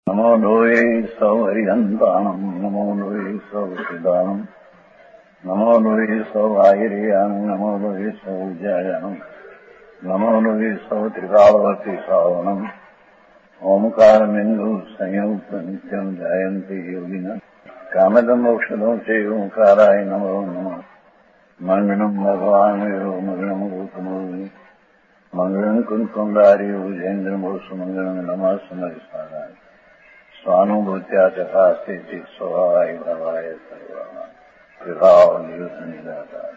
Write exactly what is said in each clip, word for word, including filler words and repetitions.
नमो लोये सौहरिहन्ताणम् नमो लोये सौहृदानम् नमो लोये सौभागिर्यानम् नमो लोये सौजायानम् नमो लोये सौत्रिकालवती सावनम् ओंकारमिन्दु संयुक्त नित्यम् जायन्ति योगिनः कामदम् मोक्षदम् च ओंकाराय नमो नमः मङ्गलम् भगवान् वीरो मङ्गलम् रूपमोहि मङ्गलम् कुन्कुण्डारि भुजेन्द्रमोसु मङ्गलम् नमः समरिसाराय स्वानुभूत्या तथा स्थिति स्वभावाय भवाय सर्वः विभाव नियुक्त निराकार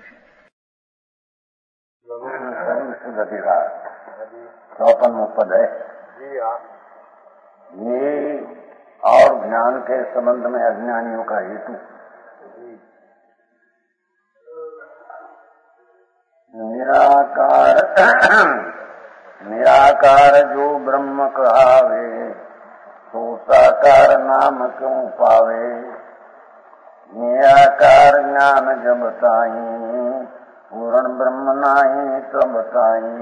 चौपन पद है। ये और ज्ञान के संबंध में अज्ञानियों का हेतु निराकार निराकार जो ब्रह्म कहावे तो साकार नाम क्यों पावे। निराकार ज्ञान जब ताई पूर्ण ब्रह्म नाही तब ताई।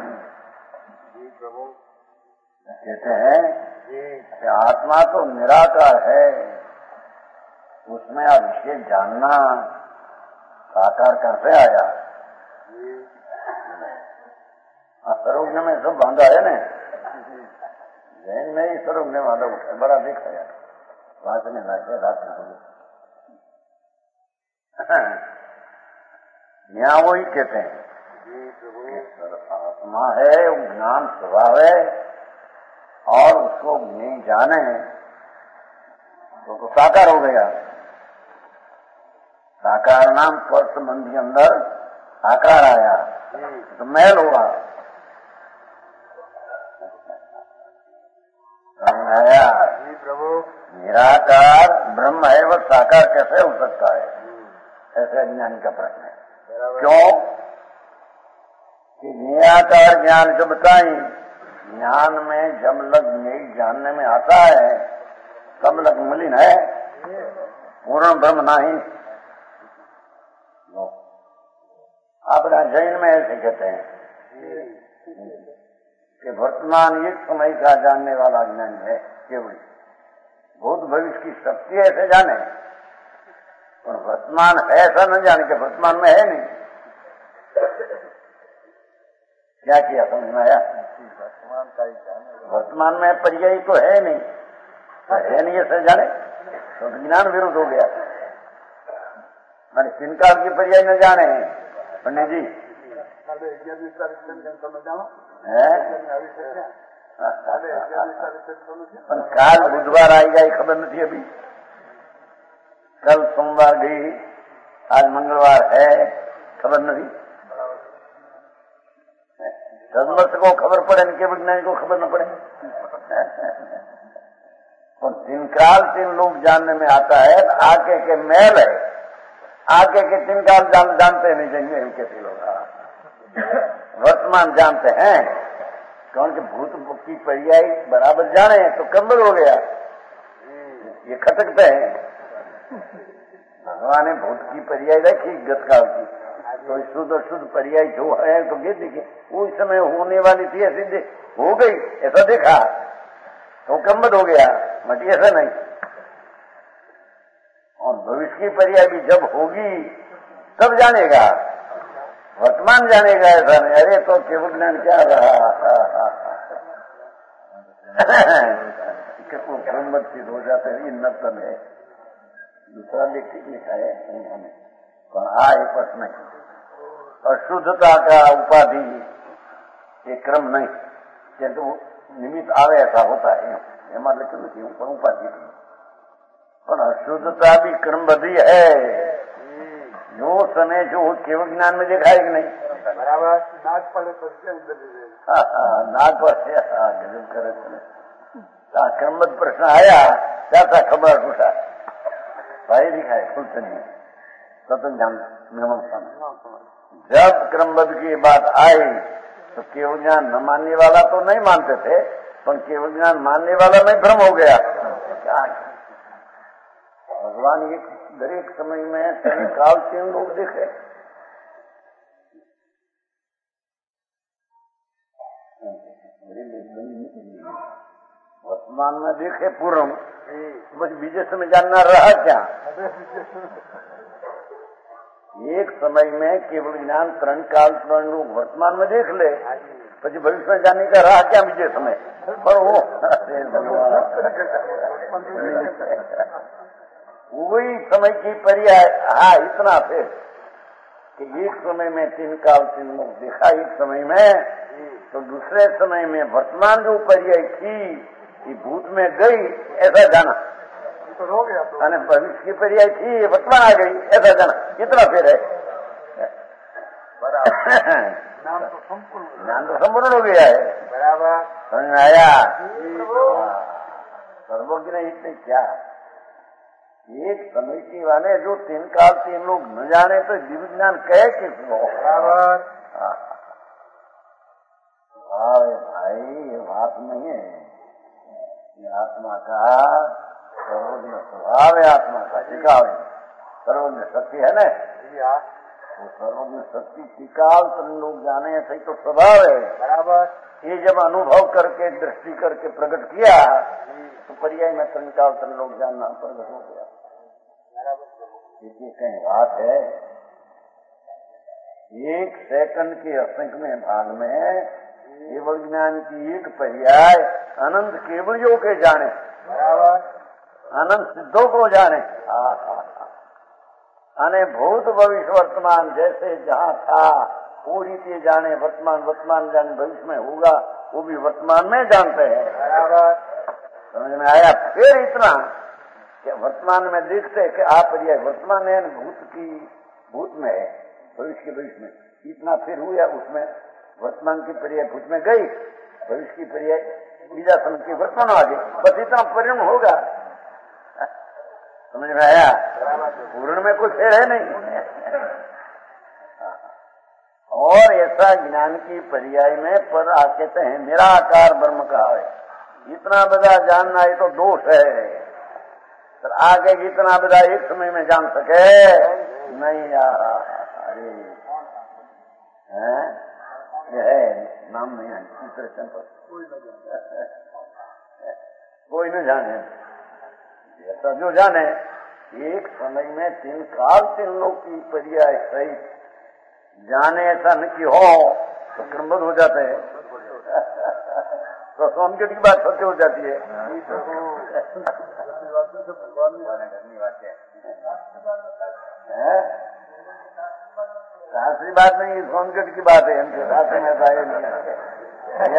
कहते हैं कि आत्मा तो निराकार है, उसमें अब विषय जानना साकार कैसे आया। सर्वज्ञ में सब बांधा है न, जैन में ही सर्वज्ञ बांधा उठा है, बड़ा देखा यार वाचने लगे रात में। यहाँ वही कहते हैं आत्मा है, ज्ञान स्वभाव है और उसको नहीं जाने तो, तो साकार हो गया। साकार नाम स्पर्श मन के अंदर साकार आया तो मैल हुआ। आया प्रभु निराकार ब्रह्म है, वह साकार कैसे हो सकता है, ऐसे अज्ञानी का प्रश्न है। क्यों कि निराकार ज्ञान जब बताई, ज्ञान में जब लग नहीं जानने में आता है तब लग मलिन है, पूर्ण ब्रह्म नहीं। अपना जैन में ऐसे कहते हैं कि वर्तमान एक समय का जानने वाला ज्ञान है केवल, भूत भविष्य की शक्ति ऐसे जाने और वर्तमान है ऐसा न जाने कि वर्तमान में है नहीं। क्या किया समझ में आया। वर्तमान का ही जाने, वर्तमान में पर्याय तो है नहीं, तो है नहीं ऐसा जाने तो ज्ञान विरुद्ध हो गया। मैंने तीन काल की पर्याय न जाने पंडित जी काल बुधवार आएगा ये खबर नहीं थी अभी, कल सोमवार गई, आज मंगलवार है खबर नहीं। दस को खबर पड़े न के विज्ञानी को खबर न पड़े। और तीन काल तीन लोग जानने में आता है, आके के मैल है, आगे के तीन काल जान, जानते नहीं चाहिए कैसे लोग वर्तमान जानते हैं। कौन के भूत की पर्याय बराबर जाने तो कम्बल हो गया, ये खटकते हैं। भगवान ने भूत की पर्याय रखी गतकाल की, तो शुद्ध और शुद्ध पर्याय जो है तो गिर देखिए उस समय होने वाली थी ऐसी हो गई, ऐसा देखा तो कम्बल हो गया, मटी ऐसा नहीं। और भविष्य की पर्याय भी जब होगी तब जानेगा, वर्तमान जानेगा ऐसा नहीं। अरे तो केवल ज्ञान क्या रहा ब्रह्मत सिद्ध हो जाते हैं, नर्तन है। दूसरा लेखिक लिखा है उन्होंने, पर आए प्रश्न नहीं। और शुद्धता का उपाधि ये क्रम नहीं, किंतु निमित्त आवे ऐसा होता है, एમાં લખ્યું નથી પણ ઉપાધિ પણ અશુદ્ધતા भी क्रमबद्ध है। जो समय जो केवल ज्ञान में देखा है कि नहीं बराबर नाक पड़े तो नाक पर गजब करे क्रमबद्ध प्रश्न आया क्या था खबर पूछा भाई दिखाए खुद नहीं स्वतंत्र ज्ञान नियम। जब क्रमबद्ध की बात आई तो केवल ज्ञान न मानने वाला तो नहीं मानते थे, पर केवल ज्ञान मानने वाला में भ्रम हो गया। क्या भगवान एक दरेक समय में तीन काल तीन लोग देखे, वर्तमान में देखे पूर्व, बस बीजे समय जानना रहा क्या? एक समय में केवल ज्ञान त्रण काल त्रण लोग वर्तमान में देख ले, પછી भविष्य में जाने का रहा क्या बीजे समय? पर वो वही समय की पर्याय। हाँ, इतना फिर कि एक समय में तीन काल तीन लोग देखा, एक समय में, तो दूसरे समय में वर्तमान जो पर्याय थी ये भूत में गई, ऐसा जाना। तो हो गया तो અને ભવિષ્ય की पर्याय थी वर्तमान आ गई, ऐसा जाना। कितना फिर है? बराबर। नाम तो संपूर्ण ज्ञान तो संपूर्ण हो गया है। बराबर समझ में आया? सर्वज्ञ ने इतने क्या एक समिति वाले जो तीन काल तीन लोग न जाने तो जीव ज्ञान कहे किसको? बराबर। अरे भाई ये बात नहीं है, ये आत्मा का सर्वज्ञ स्वभाव है, आत्मा का टिकाव है। सर्वज्ञ शक्ति है न, वो सर्वज्ञ शक्ति टिकाव तुम लोग जाने ऐसे ही तो स्वभाव है। बराबर। ये जब अनुभव करके दृष्टि करके प्रकट किया तो पर्याय में त्रिकाल तुम लोग जानना प्रकट हो गया। देखिए कहीं बात है, एक सेकंड के असंख्य भाग में केवल ज्ञान की एक पर्याय अनंत केवलियों के जाने, अनंत सिद्धों को जाने, अने भूत भविष्य वर्तमान जैसे जहाँ था वो रीति जाने, वर्तमान वर्तमान जाने, भविष्य में होगा वो भी वर्तमान में जानते हैं। समझ में आया? फिर इतना कि वर्तमान में देखते कि आप पर्याय वर्तमान है, भूत की भूत में है, भविष्य के भविष्य में, इतना फिर हुआ उसमें वर्तमान की पर्याय भूत में गई, भविष्य की पर्याय बीजा समय की वर्तमान आ गई, बस इतना परिणाम होगा। समझ में आया? पूर्ण में कुछ फेर है नहीं। और ऐसा ज्ञान की पर्याय में पर आ कहते हैं निराकार ब्रह्म कहा है। इतना बड़ा जानना ये तो दोष है, तो आगे इतना बड़ा एक समय में जान सके नहीं यार। अरे ये है नाम नहीं है, तीसरे पर कोई न जाने, ऐसा जो जाने एक समय में तीन काल तीन लोग की पर्याय सहित जाने, ऐसा न कि हो तो क्रमबद्ध हो जाते हैं, तो सोनगढ़ की बात सत्य हो जाती है। शास्त्री बात नहीं, सोनगढ़ की बात है, इनके शास्त्र में था ये नहीं।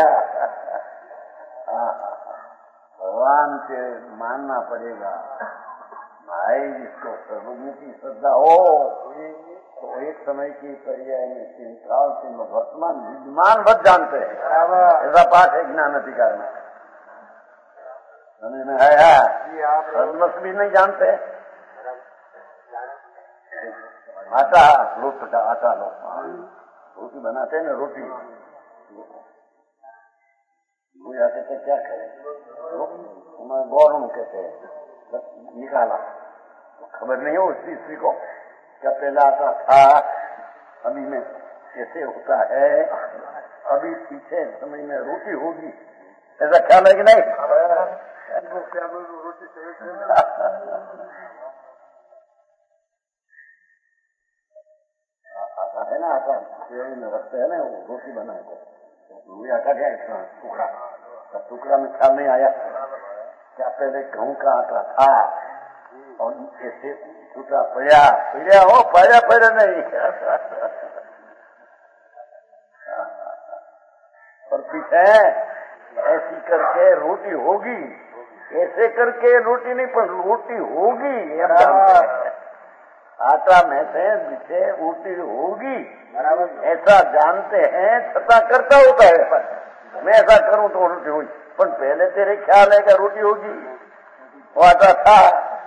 भगवान से मानना पड़ेगा भाई, जिसको सर्वज्ञ की श्रद्धा हो तो एक समय की पर्याय में तीन काल तीन वर्तमान विद्यमान बद जानते हैं। ऐसा पाठ है ज्ञान अधिकार में, समझ में आया? सर्वस्व भी नहीं जानते। आटा लोट का आटा लो, रोटी बनाते हैं ना, रोटी भूया कहते क्या करें, हमारे गौरव कहते हैं, निकाला तो खबर नहीं हो उस स्त्री को क्या पहला आता था, अभी में कैसे होता है, अभी पीछे समय में रोटी होगी, ऐसा ख्याल है कि नहीं? आता है ना, आता में रखते हैं ना, वो रोटी बनाए तो वो आटा क्या इतना टुकड़ा, टुकड़ा में ख्याल नहीं आया क्या पहले गेहूं का आटा था और कैसे टूटा पड़ा पड़ा हो, पड़ा पड़ा नहीं और पीछे ऐसी करके रोटी होगी, ऐसे करके रोटी नहीं पर रोटी होगी, आटा में से पीछे रोटी होगी, ऐसा जानते हैं, छता करता होता है, पर मैं ऐसा करूं तो रोटी होगी, पर पहले तेरे ख्याल है कि रोटी होगी, वो आटा था,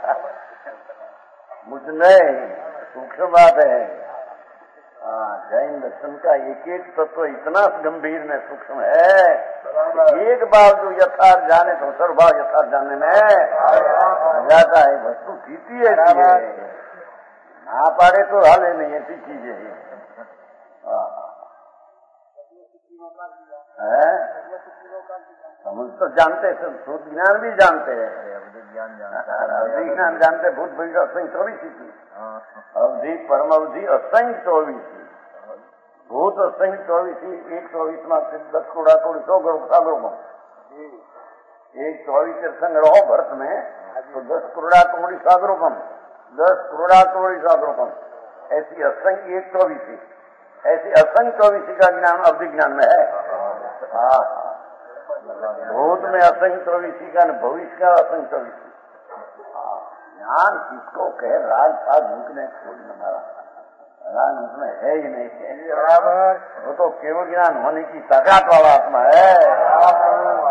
मुझ नहीं, सूक्ष्म बात है। जैन दर्शन का एक एक तत्व इतना गंभीर में सूक्ष्म है, एक बार जो यथार्थ जाने तो सर्वभाव यथार्थ जानने में जाता है। वस्तु सीधी ऐसी है, ना पारे तो हाले नहीं, ऐसी चीज है। है? हम तो जानते, भूत ज्ञान भी जानते हैं, अवधि ज्ञान जानते अवधि ज्ञान जानते, भूत भविष्य असंख्य चौबीसी थी, अवधि परम अवधि असंख्य चौबीसी, भूत असंख्य चौबीसी, एक चौबीस में दस करोड़ा करोड़ सौ करोड़ सागरों में एक चौबीस तीर्थंग रहो भरत में तो दस करोड़ा करोड़ सागरों कम, दस करोड़ा करोड़ सागरों कम, ऐसी असंख्य एक चौबीसी, ऐसी असंख्य चौबीसी का ज्ञान अवधि ज्ञान में है। हाँ, भूत में असंख्य चौबीसी का, भविष्य का असंख्य चौबीसी। ज्ञान किसको कहे? राग फाग झुकने छोड़ने वाला राग उसमें है ही नहीं है, बराबर। वो तो केवल ज्ञान होने की ताकत वाला आत्मा है।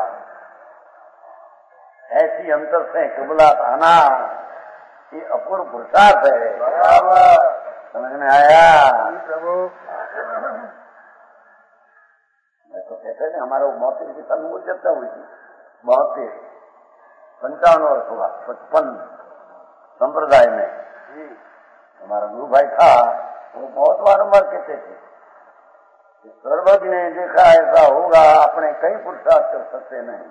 ऐसी अंतर से कबूलात आना ये अपूर्व पुरुषार्थ है, बराबर। समझ में आया प्रभु? मैं तो कहते थे हमारा मौतेर की साल चर्चा हुई थी, मौतेर पंचावन वर्ष हुआ, पचपन संप्रदाय में हमारा गुरु भाई था, वो बहुत बारम्बार कहते थे कि सर्वज्ञ ने देखा ऐसा होगा, अपने कई पुरुषार्थ कर सकते नहीं।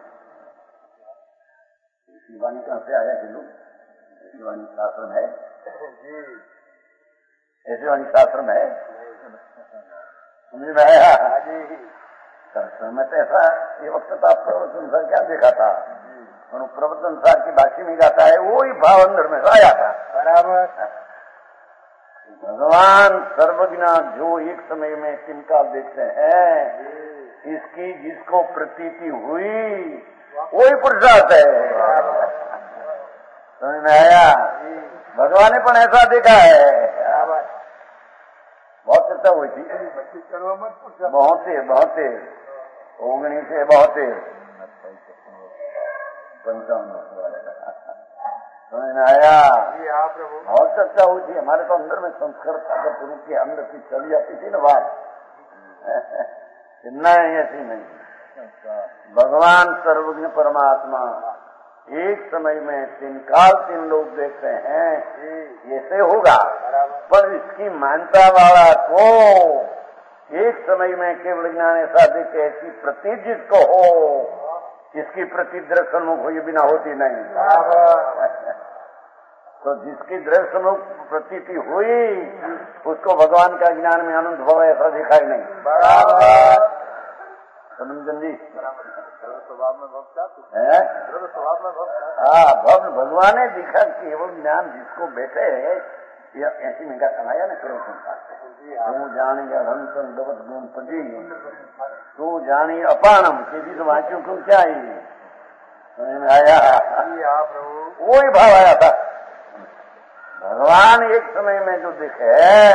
शिवानी कहां से आया कि लोग? शिवानी शास्त्र है, ऐसे वाणी शास्त्र में है, समझ में आया? में तो ऐसा ये वक्त था, प्रवचन सर क्या देखा था, प्रवचन सार की भाषी में गाता है, वो ही भाव अंदर में आया था, बराबर। भगवान सर्वज्ञ जो एक समय में तिनका देखते हैं, इसकी जिसको प्रतीति हुई वही पुरुषार्थ है, समझ में आया? भगवान ने पण ऐसा देखा है, बहुत चर्चा हुई थी, बहुते बहुते ओगनी से बहुते पंचावन समझ में आया? बहुत चर्चा हुई थी, हमारे तो अंदर में संस्कार था, गुरु के अंदर की चली जाती थी ना बात, नहीं ऐसी नहीं। भगवान सर्वज्ञ परमात्मा एक समय में तीन काल तीन लोग देखते हैं, ऐसे होगा, पर इसकी मानता वाला को एक समय में केवल ज्ञान ऐसा देखे, ऐसी प्रतीत जिसको हो, इसकी प्रतीत दृश्य मुख हुई बिना होती नहीं। तो जिसकी दृश्य मुख प्रतीति हुई उसको भगवान का ज्ञान में आनंद भाव ऐसा देखा ही नहीं, बराबर। समझन जी स्वभाव में भक्त है, स्वभाव में भक्त। हाँ, भक्त भगवान ने दिखा केवल ज्ञान जिसको बैठे या ऐसी निगाह कमाया ना करो संसार, तू जानी हंसन गवत गुण पजी, तू जानी अपानम के जिस वाक्यों को क्या ही समझ में आया? वो ही भाव आया था। भगवान एक समय में जो दिखे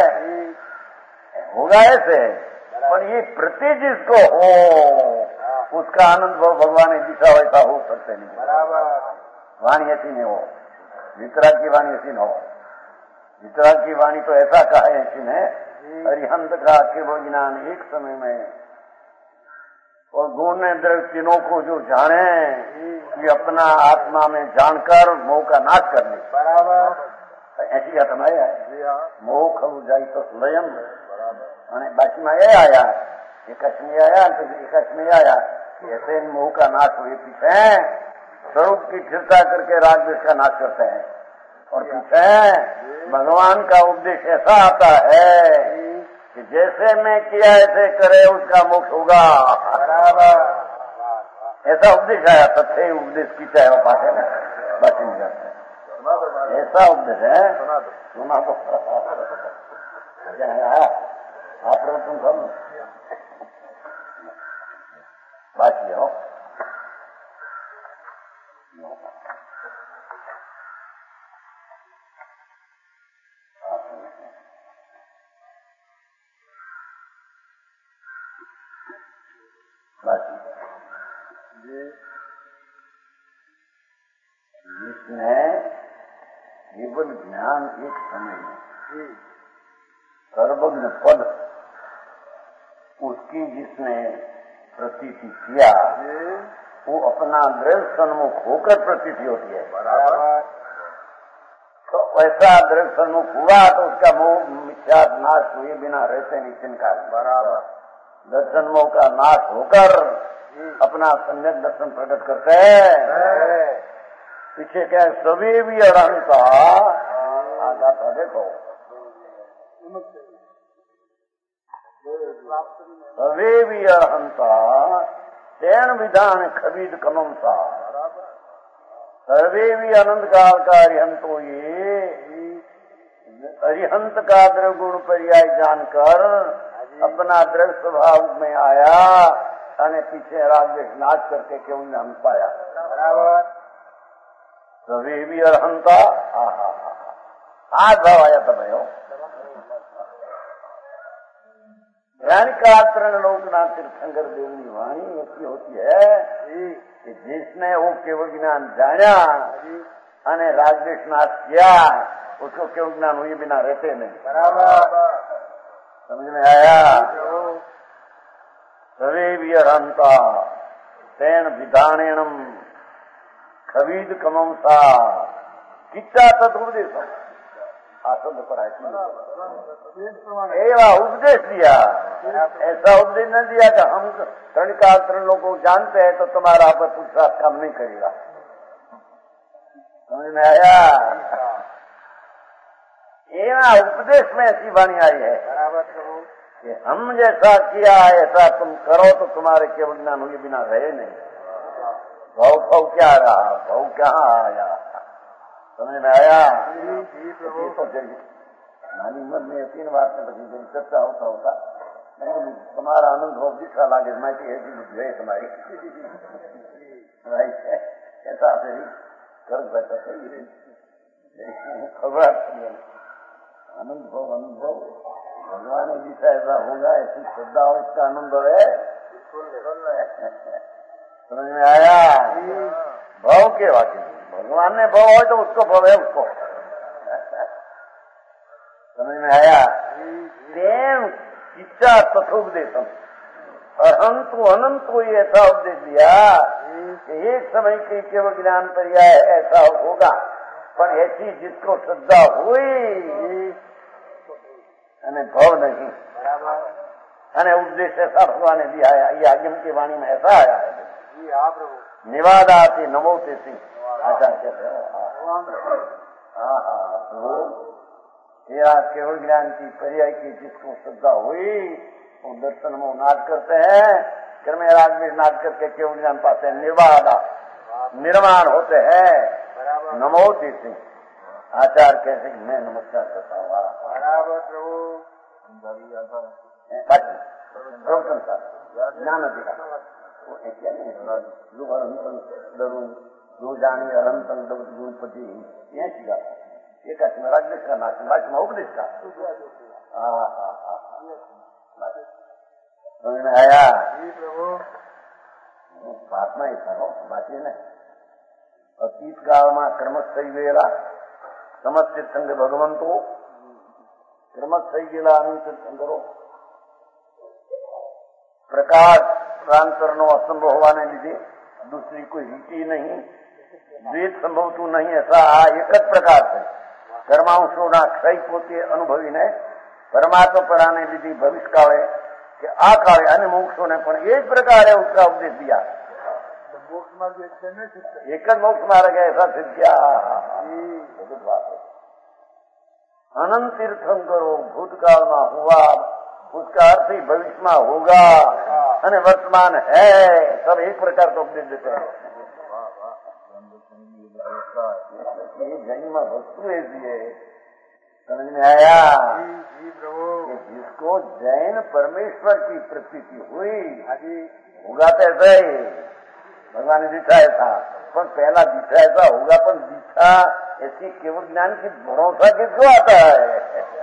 होगा ऐसे, पर ये प्रति जिसको हो उसका आनंद भाव भगवान ने दिखा वैसा हो सकते नहीं, बराबर। वाणी ऐसी नहीं हो, वितराग की वाणी ऐसी न हो। वितराग की वाणी तो ऐसा कहा है ऐसी ने, अरिहंत का केवल ज्ञान एक समय में, और गुण ने द्रव्य तीनों को जो जाने कि अपना आत्मा में जानकर मोह का नाश कर ले, बराबर। ऐसी बात हमारे है, मोह खलु जाई तो स्वयं, बराबर। बाकी में ये आया एक में आया तो एक में आया, ऐसे मोह का नाश हुए पीछे स्वरूप की स्थिरता करके राग द्वेष का नाश करते हैं, और पीछे भगवान का उपदेश ऐसा आता है कि जैसे मैं किया ऐसे करे उसका मोक्ष होगा, बराबर। ऐसा उपदेश आया, तथ्य उपदेश की चाहे वो पास है ना, बाकी नहीं जाते, ऐसा उपदेश है, सुना तो आप लोग तुम सब बाकी हो बाकी जिसमें केवल ज्ञान एक समय में सर्वज्ञ पद उसकी जिसने प्रतीति किया वो अपना दृढ़ सन्मुख होकर प्रतीति होती है, बराबर। तो वैसा दृढ़ सन्मुख हुआ तो उसका मोह मिथ्या नाश हुए बिना रहते नहीं चिनकार, बराबर। दर्शन मोह का नाश होकर अपना सम्यक दर्शन प्रकट करते हैं। पीछे क्या है, सभी भी अरहंता आगा था, देखो सभी भी अरहंता तेन विधान खबीद कमम सा, सर्वे भी अनंत काल का अरिहंतो ये अरिहंत का द्रव गुण पर्याय जानकर अपना द्रव स्वभाव में आया અને पीछे राग नाच करके क्यों ने हम पाया। बराबर सभी भी अरहंता आज भाव आया था भाई। यानी कात्रण लोकनाथ तीर्थंकर देवनी वाणी ऐसी होती है कि जिसने वो केवल ज्ञान जाना અને रागदेश नाश किया उसको केवल ज्ञान हुए बिना रहते नहीं। बराबर समझ में आया। सवे भी अरहंता तेन विधानेणम खबीद कमम सा किच्चा तदुपदेश आसंद पर एवं उपदेश दिया। ऐसा उपदेश न दिया कि हम तरणिका तरण लोगों को जानते हैं तो तुम्हारा पर पुरुषार्थ काम नहीं करेगा। समझ में आया। एवं उपदेश में ऐसी वाणी आई है कि हम जैसा किया ऐसा तुम करो तो तुम्हारे केवल ज्ञान हुए बिना रहे नहीं। भाव भाव क्या रहा, भाव कहाँ आया, समझ में आया। नानी उम्र में तीन बात में बची चर्चा होता होता तुम्हारा आनंद हो दिखा लागे मैं है तुम्हारी ऐसा फिर कर बैठा खबर आनंद हो अनुभव भगवान ने जिसा ऐसा होगा ऐसी श्रद्धा हो इसका आनंद है। समझ में आया। भाव के वाक्य भगवान ने भाव हो तो उसको भाव है उसको। समझ में आया। प्रेम इच्छा तथोपदेशम अहंतु अनंतु ये ऐसा उपदेश दिया कि एक समय के केवल ज्ञान पर्याय ऐसा होगा पर ऐसी जिसको श्रद्धा हुई અને भाव नहीं અને उपदेश ऐसा भगवान ने दिया है। ये आगम की वाणी में ऐसा आया है निवादाति नमोते सिंह आचार्य यह केवल ज्ञान की पर्याय की जिसको श्रद्धा हुई वो दर्शन में नाद करते हैं कर्म राग में नाद करके केवल ज्ञान पाते हैं। निर्वादा निर्माण होते हैं। नमोते सिंह आचार्य कहते मैं नमस्कार करता हूँ। बराबर प्रभु ज्ञान अधिकार जो जाने अरंतन गुणपति यह सीखा एक रागदेश का नाच बाकी में उपदेश का समझ में आया। प्रार्थना ही था बाकी नहीं। अतीत काल में कर्मच થઈ ગયેલા સમસ્ત સંગ ભગવંતો કર્મચ થઈ ગયેલા અનંત સંગરો પ્રકાશ પ્રાંતરનો અસંભવ હોવાને લીધે दूसरी कोई रीति नहीं द्वेष संभवતું नहीं। ऐसा આ એક જ પ્રકાર છે કર્માંશોના ક્ષય પોતે અનુભવીને પરમાત્મા પરાને લીધી ભવિષ્યકાળે કે આ કાળે અને મોક્ષોને પણ એ જ પ્રકારે उसका उपदेश दिया। मोक्ष मार्ग एक જ मोक्ष मार्ग है ऐसा सिद्ध किया। अनंत तीर्थंकरो भूतकाल में हुआ उसका अर्थ ही भविष्य में होगा અને वर्तमान है सब एक प्रकार का उपदेश देते हैं। ये जैन में वस्तु ऐसी है समझ में आया कि जिसको जैन परमेश्वर की प्रतीति हुई होगा तो ऐसा ही भगवान ने दिखा ऐसा पर पहला दिखा ऐसा होगा पर दिखा ऐसी केवल ज्ञान की भरोसा किसको आता है।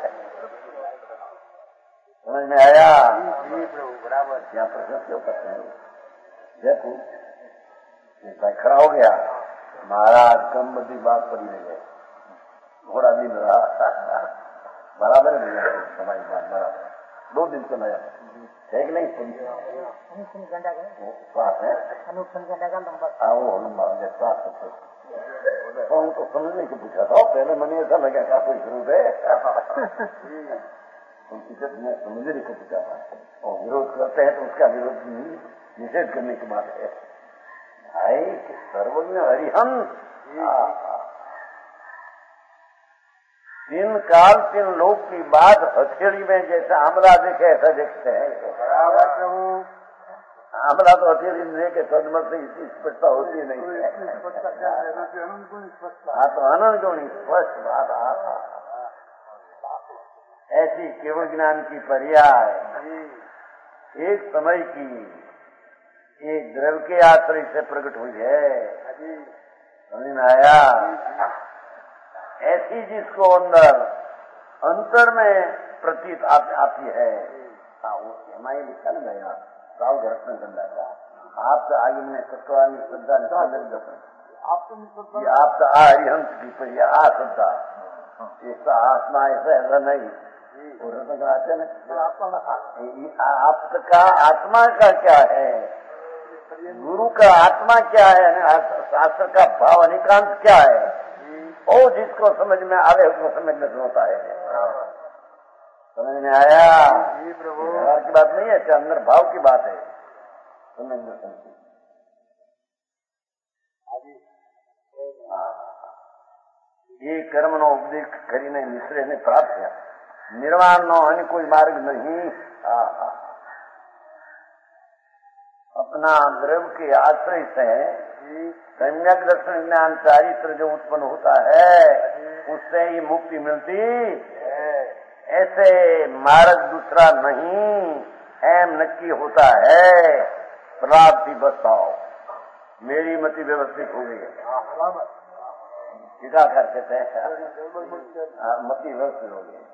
समझ में आया। बराबर क्या प्रश्न क्यों करते हैं देखो ऐसा खड़ा हो गया महाराज कम बड़ी बात पड़ी नहीं गए घोड़ा दिन रहा बराबर है हमारी बात बराबर दो दिन से नया है कि नहीं बात है वो लंबा तो हमको समझने को पूछा था पहले मैंने ऐसा लगा क्या कोई जरूरत है उनकी जब मैं समझने को चाहता है और विरोध करते हैं तो उसका विरोध निषेध करने की बात है। भाई सर्वज्ञ हरिहंस, तीन काल तीन लोक की बात हथेली में जैसे आमला देखे ऐसा देखते हैं। आमला तो हथेली में देखे सदमत से इतनी स्पष्टता होती नहीं है। हाँ तो अनंत गुण स्पष्ट बात। ऐसी केवल ज्ञान की पर्याय एक समय की एक द्रव्य के आश्रय से प्रकट हुई है। समझ में आया? ऐसी जिसको अंदर अंतर में प्रतीत आती है। वो हमारे लिखा न गया साव घर में गंदा था आप तो आगे मैंने सत्वानी श्रद्धा आप तो हरिहंस की पर्या आ श्रद्धा ऐसा आत्मा ऐसा ऐसा नहीं। आपका आत्मा का क्या है, गुरु का आत्मा क्या है, शास्त्र का भाव अनिकांत क्या है, वो जिसको समझ में आवे उसको समझ में होता है। समझ में आया? व्यवहार की बात नहीं है, अंदर भाव की बात है। समझ में समझ ये कर्म नो उपदेश करीने मिश्रे ने प्राप्त किया। निर्वाण नो अन्य कोई मार्ग नहीं। अपना द्रव्य के आश्रय से सम्यक दर्शन ज्ञान चारित्र जो उत्पन्न होता है उससे ही मुक्ति मिलती। ऐसे मार्ग दूसरा नहीं, एम नक्की होता है। प्राप्ति बताओ मेरी मति व्यवस्थित हो गई है। क्या करते थे मति व्यवस्थित हो गई।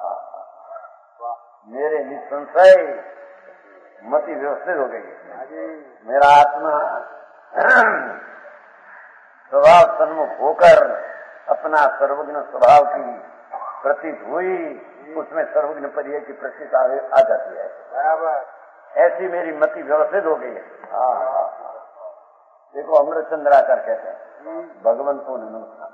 मेरे निसंशय मति व्यवस्थित हो गई। मेरा आत्मा स्वभाव सन्मुख होकर अपना सर्वज्ञ स्वभाव की प्रतीत हुई, उसमें सर्वज्ञ पर्याय की प्रतीत आ जाती है। ऐसी मेरी मति व्यवस्थित हो गई है। देखो अमृत चंद्राकर कहते हैं भगवंतो नमस्कार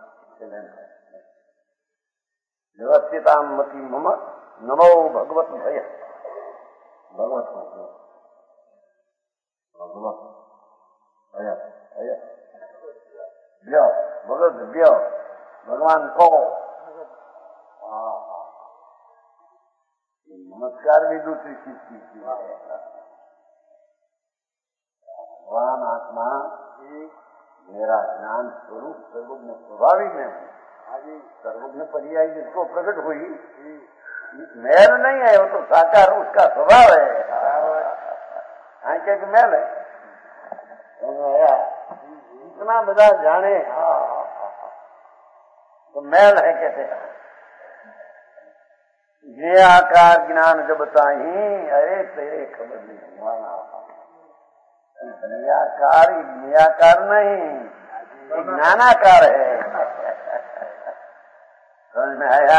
व्यवस्थिता मति मम नमो भगवत भय भगवत भगवत भय भगवत भय भगवान को नमस्कार भी दूसरी चीज की है। भगवान आत्मा मेरा ज्ञान स्वरूप सर्वज्ञ स्वभावी में हूँ। सर्वज्ञ पर्याय जिसको प्रकट हुई मैल नहीं है, वो तो साकार उसका स्वभाव है। आंखें की मैल है। इतना बड़ा जाने तो मैल है कहते हैं। ज्ञाकार ज्ञान जब ताही अरे तेरे खबर नहीं हुआ। निराकार निराकार नहीं ज्ञानाकार है। समझ में आया?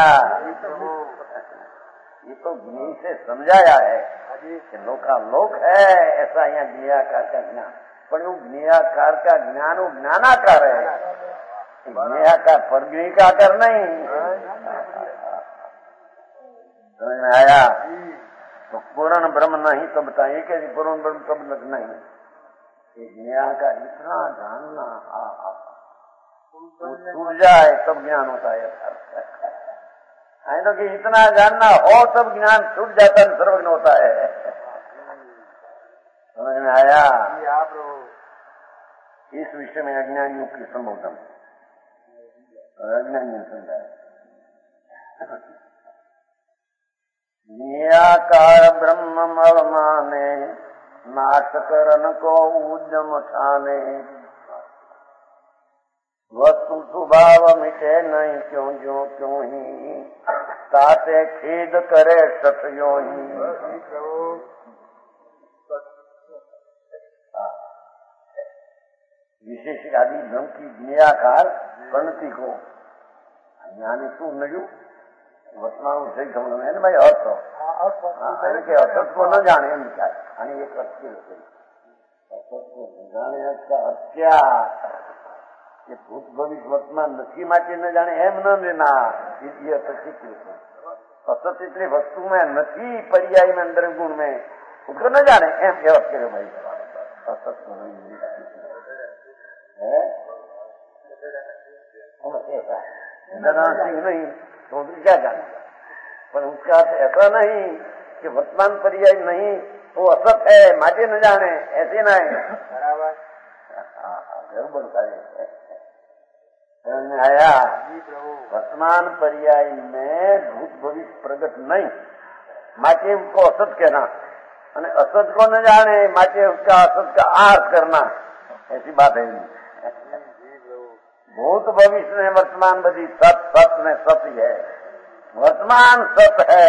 ये तो ज्ञान से समझाया है कि लोका लोक है ऐसा यहाँ निराकार का ज्ञान, पर वो निराकार का ज्ञान वो ज्ञानाकार है। निराकार पर का आकार नहीं। समझ में आया? तो पूर्ण ब्रह्म नहीं तो बताइए कि पूर्ण ब्रह्म तब लग नहीं। ज्ञान का इतना जानना छूट जाए तब ज्ञान होता है। तो कि इतना जानना हो तब ज्ञान छूट जाता है, सर्वज्ञ होता है। समझ में आया? इस विषय में अज्ञानियों की संबोधन अज्ञानी समझाया। निराकार ब्रह्म अवमाने नाशकरण को उद्यम ठाने वस्तु स्वभाव मिटे नहीं क्यों जो क्यों ही ताते खेद करे सत्यो ही। विशेष आदि ब्रह्म की ज्ञाकार प्रणति को ज्ञानी तू नजू वर्तमान से गमन में भाई अर्थ अर्थ को न जाने क्या आणि एक अर्थ अर्थ को जाने का अर्थ क्या ये भूत भविष्य वर्तमान नथी माटे न जाने एम न लेना ये अर्थ ठीक असत इतनी वस्तु में નથી पर्याय में अंदर गुण में उसको न जाने एम कहेवत करे भाई असत सिंह नहीं तो क्या जाने पर उसका अर्थ ऐसा नहीं कि वर्तमान पर्याय नहीं वो असत है माटे न जाने ऐसे ना है बराबर गड़बड़ आया वर्तमान पर्याय में भूत भविष्य प्रगट नहीं माटे उसको असत कहना અને असत को न जाने माटे उसका असत का आर्थ करना ऐसी बात है नहीं भूत भविष्य ने वर्तमान बदी सत सत ने सत्य है वर्तमान सत है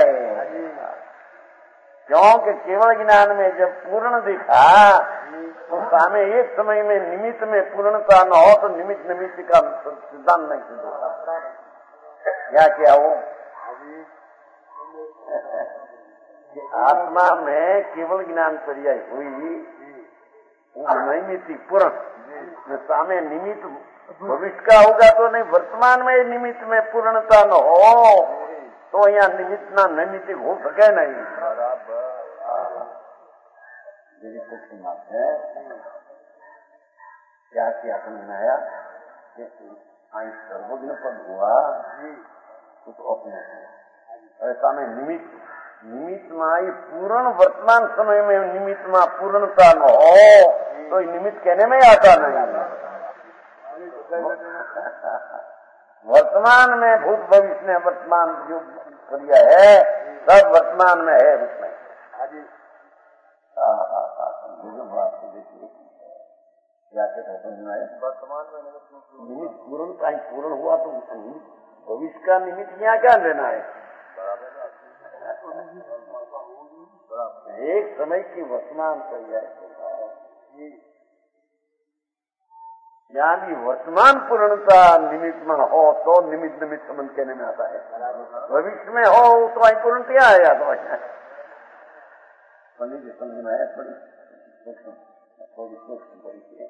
क्योंकि केवल ज्ञान में जब पूर्ण दिखा तो सामने एक समय में निमित्त में पूर्णता न हो तो निमित्त निमित्त का सिद्धांत नहीं सिद्ध होता क्या क्या हो आत्मा में केवल ज्ञान पर्याय हुई नैमित्तिक पूर्ण सामने निमित्त भविष्य का होगा तो नहीं वर्तमान में निमित्त में पूर्णता न हो तो यहाँ निमित्त ना नैमित्तिक हो सके नहीं मेरी कुछ बात है क्या क्या समझ आया आई सर्वज्ञ पद हुआ तो अपने ऐसा में निमित्त निमित्त में आई पूर्ण वर्तमान समय में निमित्त में पूर्णता न हो तो निमित्त कहने में आता नहीं वर्तमान में भूत भविष्य में वर्तमान जो क्रिया है सब वर्तमान में है उसमें बात देखिए क्या कहते हैं वर्तमान में निमित्त पूर्ण कहीं पूर्ण हुआ तो भविष्य का निमित्त यहाँ क्या लेना है एक समय की वर्तमान क्रिया यहाँ वर्तमान पूर्णता निमित्त में हो तो निमित्त निमित्त संबंध कहने में आता है भविष्य में हो तो वही पूर्णता है या तो समझ समझ में है थोड़ी थोड़ी सूक्ष्म तरीके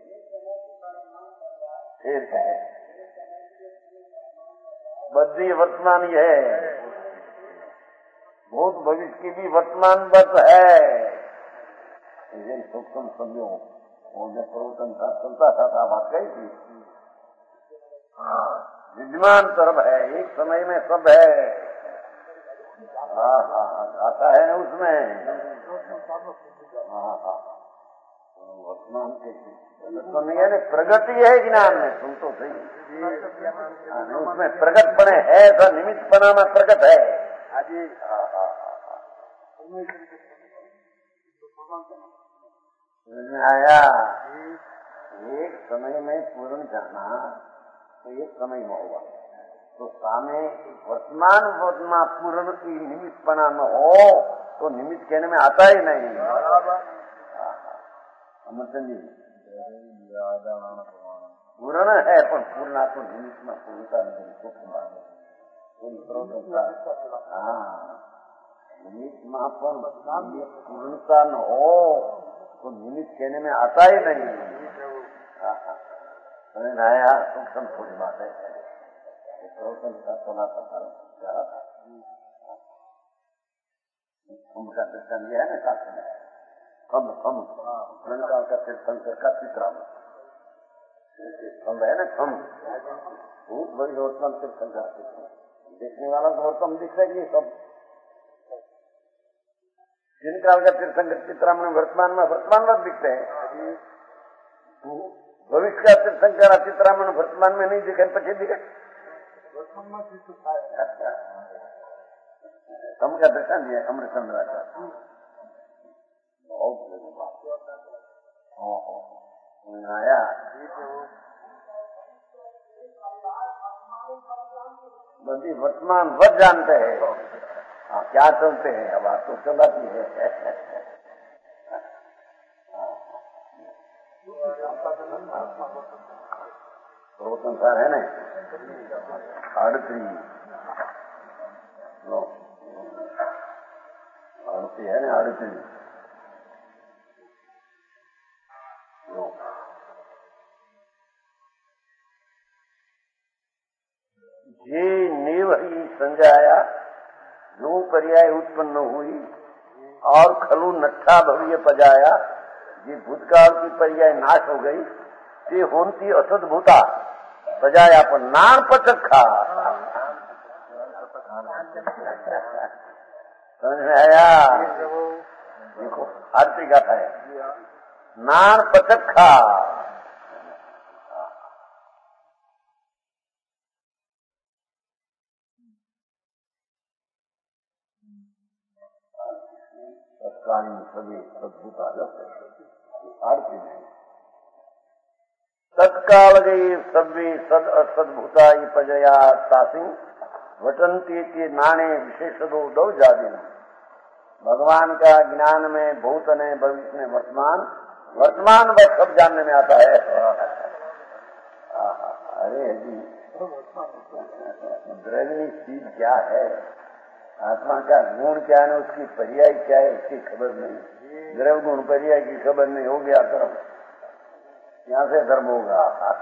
फिर है बद्धी वर्तमान ये है भूत भविष्य की भी वर्तमान बद है सूक्ष्म समझो वो जब प्रवचन था चलता था था बात कही थी विद्यमान तरफ है एक समय में सब है हाँ हाँ आता है उसमें हाँ हाँ वर्तमान के तो नहीं है प्रगति है ज्ञान में तुम तो सही उसमें प्रगट बने है ऐसा निमित्त बनाना प्रगट है हाँ हाँ आया एक समय में पूर्ण जाना तो एक समय में होगा तो सामने वर्तमान वर्तमान पूर्ण की निमित्त बना न हो तो निमित्त कहने में आता ही नहीं अमरचंद जी पूर्ण है पर पूर्णा तो निमित्त में पूर्णता नहीं हाँ निमित्त में पूर्णता न हो तो निमित्त कहने में आता ही नहीं समझ आया सूक्ष्म थोड़ी बात है प्रवचन का सोना था उनका दर्शन दिया है ना शास्त्र में हम हम लंका का तीर्थंकर का चित्राम हम है ना हम बहुत बड़ी वर्तमान तीर्थंकर देखने वाला तो वर्तमान दिख रही है सब जिन काल का तीर्थंकर चित्रामण वर्तमान में वर्तमान में दिखते हैं भविष्य का तीर्थंकर चित्रामण वर्तमान में नहीं दिखे पीछे दिखे हम का दर्शन दिया अमृतचंद्र का बहुत आया बल्कि वर्तमान वह जानते हैं हाँ क्या चलते हैं अब आप तो चलाती है तो संसार है ना आड़ती आड़ती है ना आड़ती જે નેવ ही સમજાયા जो पर्याय उत्पन्न हुई और खलु नट्ठा भव्य पजाया, ये भूतकाल की पर्याय नाश हो गई, ते होती असद भूता पजाया पर नान पचखा। समझ में आया? देखो आरती गाथा है, नान पचखा। तत्कालीन सभी सद्भुता आरती में तत्काल गई सभी सद असदभूता पजया तासिंग वटंती के नाणे विशेष दो दो जादी। भगवान का ज्ञान में भूत ने भविष्य में वर्तमान, वर्तमान बस सब जानने में आता है। अरे जी द्रव्य चीज क्या है, आत्मा का गुण क्या है, उसकी पर्याय क्या है उसकी खबर नहीं। द्रव्य गुण पर्याय की खबर नहीं, हो गया धर्म, यहाँ से धर्म होगा।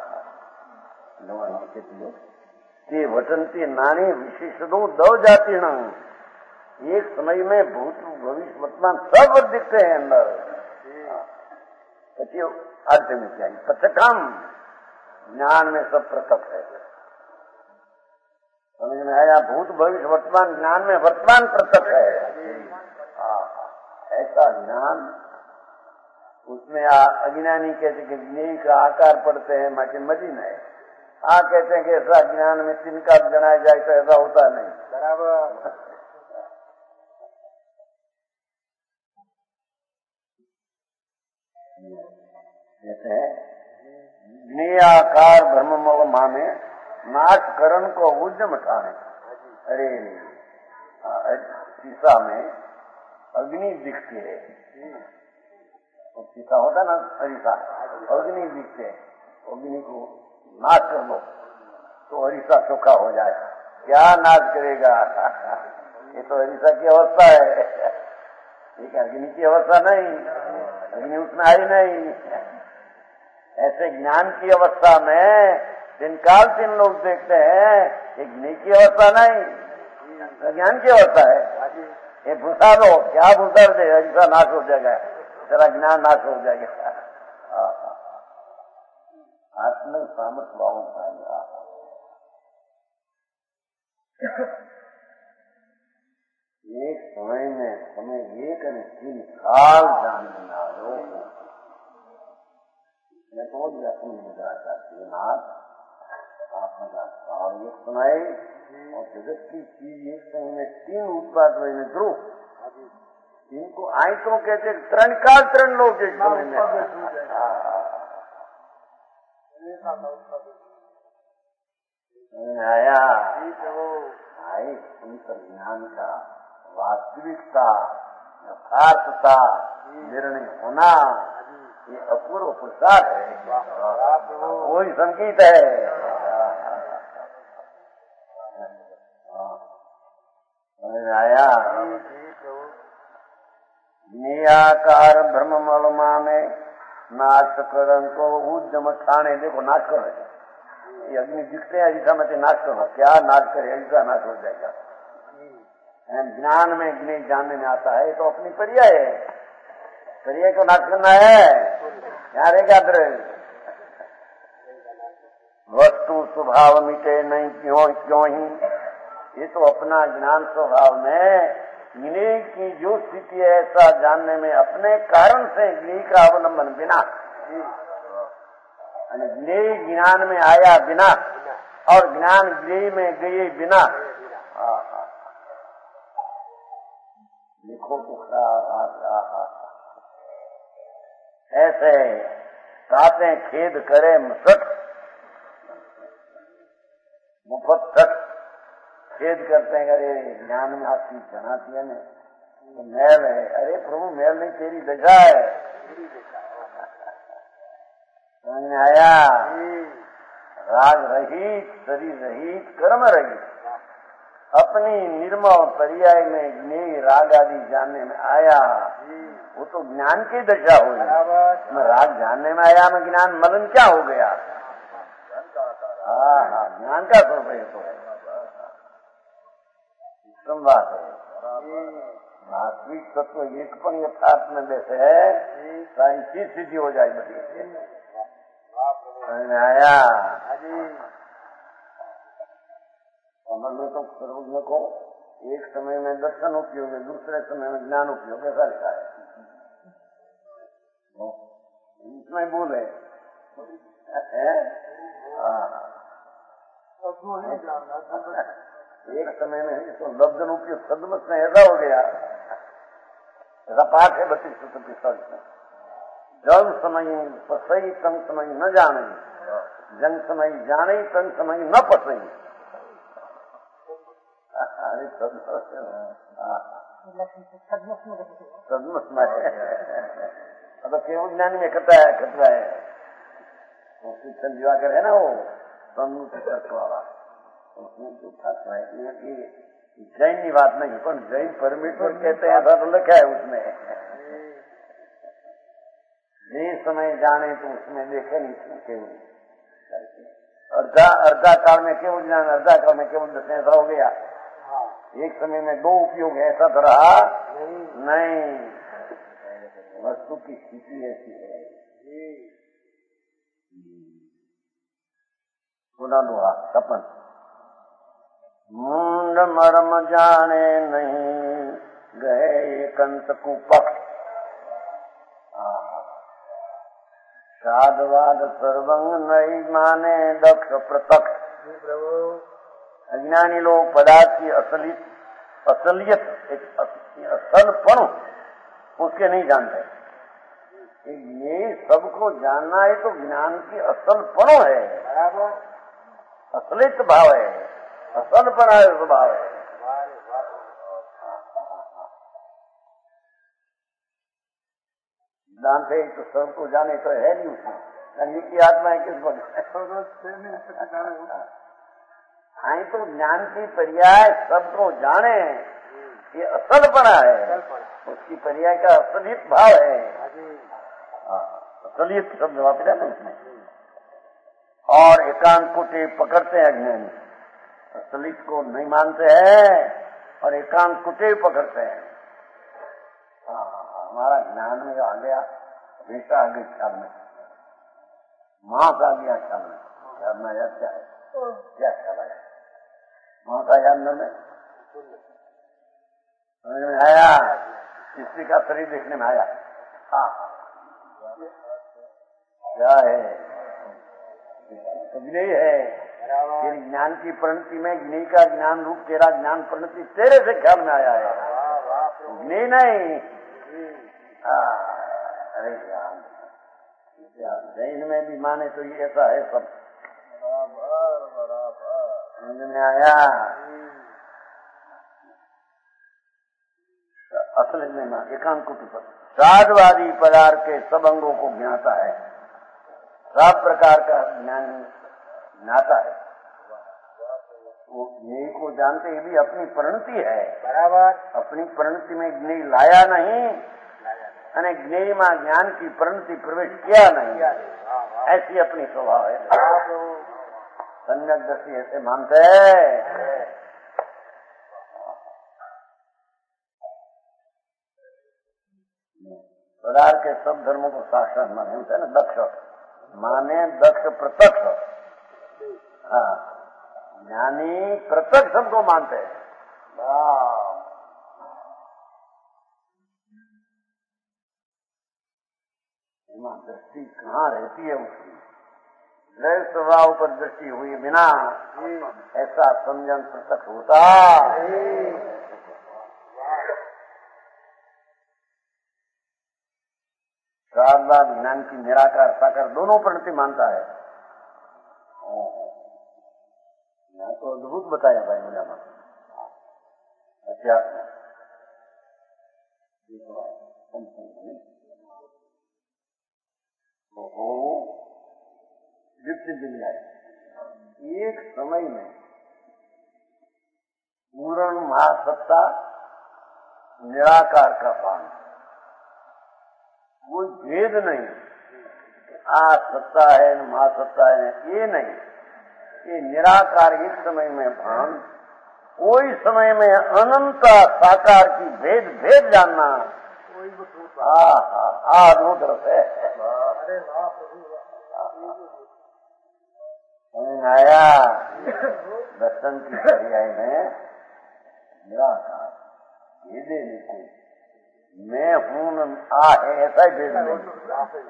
ये वटंती नानी विशेष दो दो जाती न, एक समय में भूत भविष्य वर्तमान सब दिखते हैं अंदर। अर्थ में क्या है पचकम, ज्ञान में सब प्रकट है। समझ में आया? भूत भविष्य वर्तमान ज्ञान में वर्तमान प्रकट है। ऐसा ज्ञान उसमें अज्ञानी कहते कि ज्ञेय का आकार पड़ते हैं माटी मजी नहीं। आ कहते हैं कि ऐसा ज्ञान में तिनका जनाया जाए तो ऐसा होता नहीं। बराबर कहते हैं ज्ञेयाकार ब्रह्म माने नाश करण को उद्यम ठाने। अरे शीशा में अग्नि दिखती है, शीशा होता ना हरीसा, अग्नि दिखते है, अग्नि को नाश कर लो तो हरीसा सूखा हो जाए। क्या नाश करेगा? ये तो हरीसा की अवस्था है, एक अग्नि की अवस्था नहीं, अग्नि उसमें आई नहीं। ऐसे ज्ञान की अवस्था में दिन काल तीन लोग देखते हैं, एक ज्ञान की अवस्था नहीं, ज्ञान की अवस्था है। ये भूसा दो, क्या भूसा दे, ऐसा नाश हो जाएगा, तेरा ज्ञान नाश हो जाएगा। आत्म सामर्थ्य भाव पाएगा। एक समय में हमें एक तीन साल जानने ना लो, मैं तो अपनी मजा चाहती हूँ नाथ आप मजा। और एक सुनाई और जगत की चीज एक समय में तीन उत्पाद में ध्रुव, इनको आयतों कहते तरण काल तरण लोग एक समय में आया। आई ज्ञान का वास्तविकता यथार्थता निर्णय होना, ये अपूर्व पुरुषार्थ है, कोई संगीत है। आया निराकार ब्रह्म मलमा में नाश करन को उद्यम ठाणे। देखो नाश करो, ये अग्नि दिखते हैं ऐसा मत नाश करो, क्या नाश करे, ऐसा नाश हो जाएगा। ज्ञान में ज्ञान जानने में आता है तो अपनी पर्याय है, पर्याय को नाश करना है। यहाँ रहेगा द्रव्य वस्तु स्वभाव मिटे नहीं, क्यों क्यों ही, ये तो अपना ज्ञान स्वभाव में ज्ञेय की जो स्थिति है ऐसा जानने में अपने कारण से ज्ञेय का अवलंबन बिना, ज्ञेय ज्ञान में आया बिना और ज्ञान ज्ञेय में गए बिना। लिखो ऐसे ताते खेद करे मुसट मुफत तक खेद करते हैं। अरे ज्ञान में आपकी जनाती है न तो मैल है। अरे प्रभु मैल नहीं, तेरी दशा है। समझ में आया? राग रहित, शरीर रहित, कर्म रहित, अपनी निर्मल पर्याय में ज्ञेय राग आदि जानने में आया, वो तो ज्ञान की दशा हुई। मैं राग जानने में आया, मैं ज्ञान मलन क्या हो गया? हाँ हाँ, ज्ञान का स्वरूप है तो है, उत्तम बात है। वास्तविक तत्व एक पण यथार्थ में बैसे है, सारी चीज सीधी हो जाए बड़ी आया। समझ में तो सर्वज्ञ को एक समय में दर्शन उपयोग है, दूसरे समय में ज्ञान उपयोग, ऐसा लिखा है। इसमें बोले एक समय में तो लब्धन उपयोग सदमत में ऐसा हो गया, ऐसा पाठ है बत्तीस सूत्र की सर्च में। जल समय पसई तंग समय न जाने, जंग समय जाने तंग समय न पसई। अरे सदमत में अब केवल ज्ञानी में खतरा है, खतरा है। शिक्षण दिवाकर है ना वो सम्मुख तत्व वाला, उसमें जो खतरा है कि जैन की बात नहीं, पर जैन परमेश्वर कहते हैं ऐसा तो लिखा है उसमें। जिस समय जाने तो उसमें देखे नहीं केवल अर्धा अर्धा काल में केवल ज्ञान, अर्धा काल में केवल दर्शन, ऐसा हो गया। एक समय में दो उपयोग है, ऐसा तो रहा नहीं। वस्तु की स्थिति ऐसी है। सुना दुआ सपन मुंड मर्म जाने नहीं गए कंत कुपक, साधवाद सर्वंग नहीं माने दक्ष प्रत्यक्ष। अज्ञानी लोग पदार्थ की असलियत असलियत एक असलपण उसके नहीं जानते। ये सबको जानना है तो ज्ञान की असलपण है, असलित भाव है, असलपन है, स्वभाव है। जानते तो सबको जाने तो है नहीं उसमें, ये की आत्मा है किसको आई तो ज्ञान की पर्याय सबको जाने, ये असलपना है, उसकी पर्याय का असलियत भाव है। असलियत शब्द वापस है ना उसमें। और एकांत को टेप पकड़ते हैं अज्ञानी, असलियत को नहीं मानते हैं और एकांत को टेप पकड़ते हैं। हमारा ज्ञान में आ गया, हमेशा आ गई ख्याल में, मांस आ गया ख्याल में, ख्याल में आया क्या है, क्या ख्याल आया, मांस आया अंदर में, समझ में आया, स्त्री का शरीर देखने में आया। हाँ क्या है, ज्ञेय है, तेरी ज्ञान की परिणति में ज्ञेय का ज्ञान रूप तेरा ज्ञान परिणति तेरे से ख्याल में आया है, ज्ञेय नहीं। अरे यार जैन में भी माने तो ये ऐसा है सब, समझ में आया। असल में ना एकांत कुटुंब साधवादी पदार्थ के सब अंगों को ज्ञाता है, सब प्रकार का ज्ञान ज्ञाता है। वो ज्ञेय को जानते ये भी अपनी परिणति है, बराबर अपनी परिणति में ज्ञेय लाया नहीं, અને જ્ઞેયમાં જ્ઞાન की परिणति प्रवेश किया नहीं, ऐसी अपनी स्वभाव है। सम्यक दृष्टि ऐसे मानते हैं। पदार्थ के सब धर्मों को साक्षात माने होता है ना, दक्ष माने दक्ष प्रत्यक्ष। हाँ ज्ञानी प्रत्यक्ष सबको मानते हैं। दृष्टि कहाँ रहती है उसकी, जय स्वभाव पर दृष्टि हुई बिना ऐसा समझन प्रत्यक्ष होता। शारदाद ज्ञान की निराकार साकार दोनों परिणति मानता है। यहाँ तो अद्भुत बताया भाई मुझे अध्यात्म लिप्त दुनिया एक समय में पूर्ण महासत्ता निराकार का पान, कोई भेद नहीं, आ सत्ता है न महासत्ता है, ये नहीं, ये निराकार एक समय में भान वही समय में अनंत साकार की भेद भेद जानना, अद्भुत रस है। आया दर्शन की पर्याय में निराकार ये दे नहीं कोई मैं हूं आ है ऐसा ही भेद नहीं।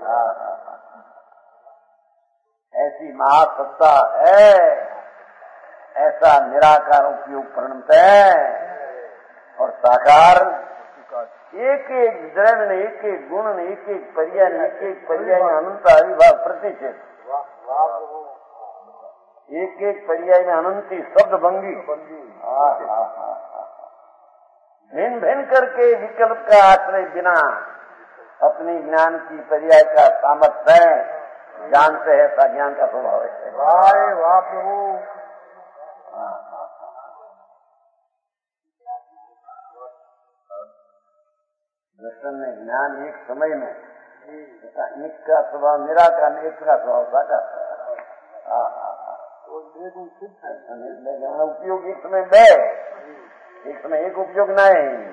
ऐसी महासत्ता है, ऐसा निराकार उपयोग प्रणत है और साकार एक एक द्रव्य ने, एक एक गुण ने, एक एक पर्याय ने, एक एक पर्याय में अनंत अविभाव प्रतिष्ठित, एक एक पर्याय में अनंती शब्द भंगी, भिन्न भिन्न करके विकल्प का आश्रय बिना अपनी ज्ञान की पर्याय का सामर्थ्य है, जानते हैं ऐसा ज्ञान का स्वभाव है। वाह वाह प्रभु। दर्शन में ज्ञान एक समय में एक का स्वभाव निराकार, एक का स्वभाव साकार, उपयोग एक समय बे, एक समय एक उपयोग नहीं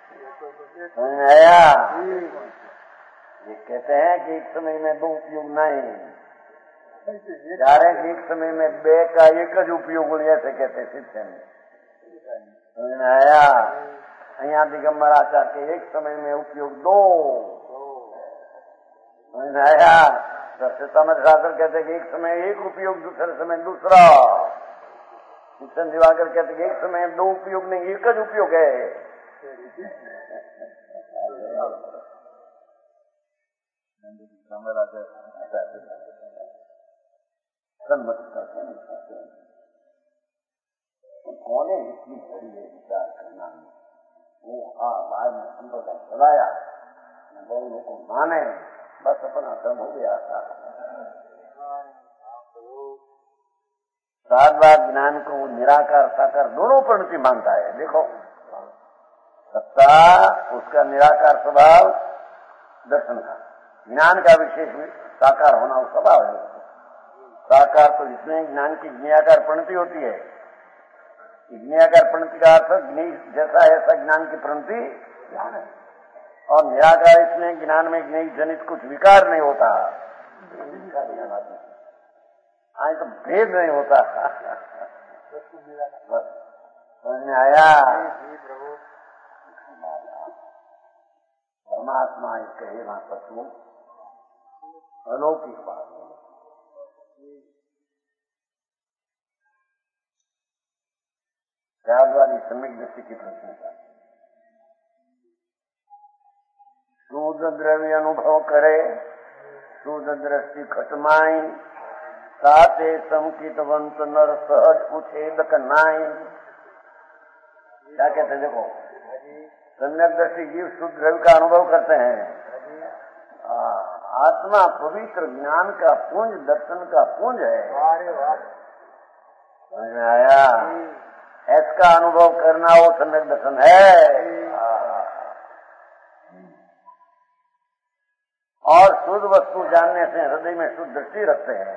आया। ये कहते हैं कि एक समय में दो उपयोग नहीं, जा रहे एक समय में बे का एक ज उपयोग ऐसे कहते शिक्षण में आया। અહીંયા દિગંબર આચાર के एक समय में उपयोग दो आया। सत्यतामत शास्त्र कहते कि एक समय एक उपयोग, दूसरे समय दूसरा। शिक्षण दिवाकर कहते कि एक समय दो उपयोग नहीं, एक ज उपयोग है। कौन है इतनी बड़ी है विचार करना, वो हाँ बाद में संप्रदाय चलाया, लोगों को माने, बस अपना धर्म हो गया था। साधवाद ज्ञान को निराकार साकार दोनों परिणति मानता है। देखो सत्ता उसका निराकार स्वभाव, दर्शन का ज्ञान का विशेष साकार होना स्वभाव है। साकार तो इसमें ज्ञान की ज्ञाकार परिणति होती है। ज्ञाकार प्रणति का अर्थ जैसा ऐसा ज्ञान की प्रणति ज्ञान है, और निराकार इसमें ज्ञान में ज्ञान जनित कुछ विकार नहीं होता, आज तो भेद नहीं होता। समझ में आया? परमात्मा एक है वहां तत्व, अलौकिक बात है। वाली सम्यक दृष्टि की प्रशंसा, शुद्ध द्रव्य अनुभव करे, शुद्ध दृष्टि खटमाई, साते संकितवंत नर सहज उछेदक नाई। क्या कहते हैं? देखो सम्यक दृष्टि जीव शुद्ध द्रव्य का अनुभव करते हैं, आत्मा पवित्र ज्ञान का पुंज, दर्शन का पुंज है। समझ में आया? इसका अनुभव करना वो सम्यक दर्शन है। और शुद्ध वस्तु जानने से हृदय में शुद्ध दृष्टि रखते हैं,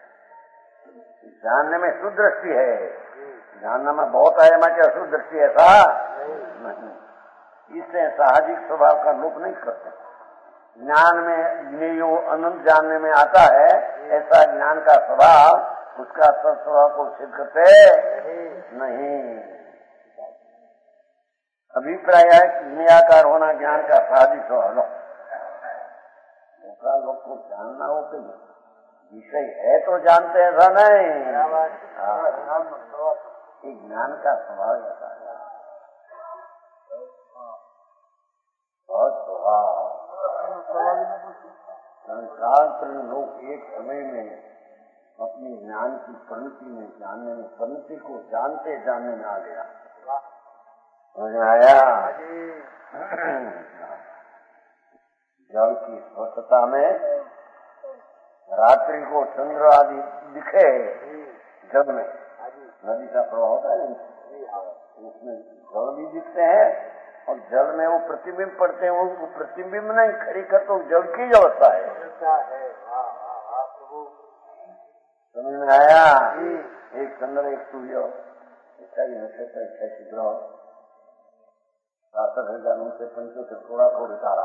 जानने में शुद्ध दृष्टि है। जानना में बहुत आया मैं क्या अशुद्ध दृष्टि ऐसा नहीं, इससे साहजिक स्वभाव का लोप नहीं करते। ज्ञान में जो अनंत जानने में आता है, ऐसा ज्ञान का स्वभाव उसका सब स्वभाव को सिद्ध करते नहीं। अभिप्राय है कि निराकार होना ज्ञान का साहजिक स्वभाव। दूसरा लोग को जानना हो कि विषय है तो जानते हैं, ऐसा नहीं। ज्ञान का स्वभाव ऐसा है, बहुत स्वभाव। संसार लोग एक समय में अपनी ज्ञान की परिणति में जानने में, परिणति को जानते जानने में आ गया। समझ आया? जल की स्वच्छता में रात्रि को चंद्र आदि दिखे, जल में नदी का प्रवाह होता है, उसमें जल भी दिखते हैं और जल में वो प्रतिबिंब पड़ते हैं। वो प्रतिबिंब नहीं, खड़ी कर तो जल की अवस्था है। समझ में आया? एक चंद्र एक सूर्य इक्यासी नक्षत्र इक्यासी ग्रह सासठ हजार नौ से पंचोत्तर करोड़ा करोड़ तारा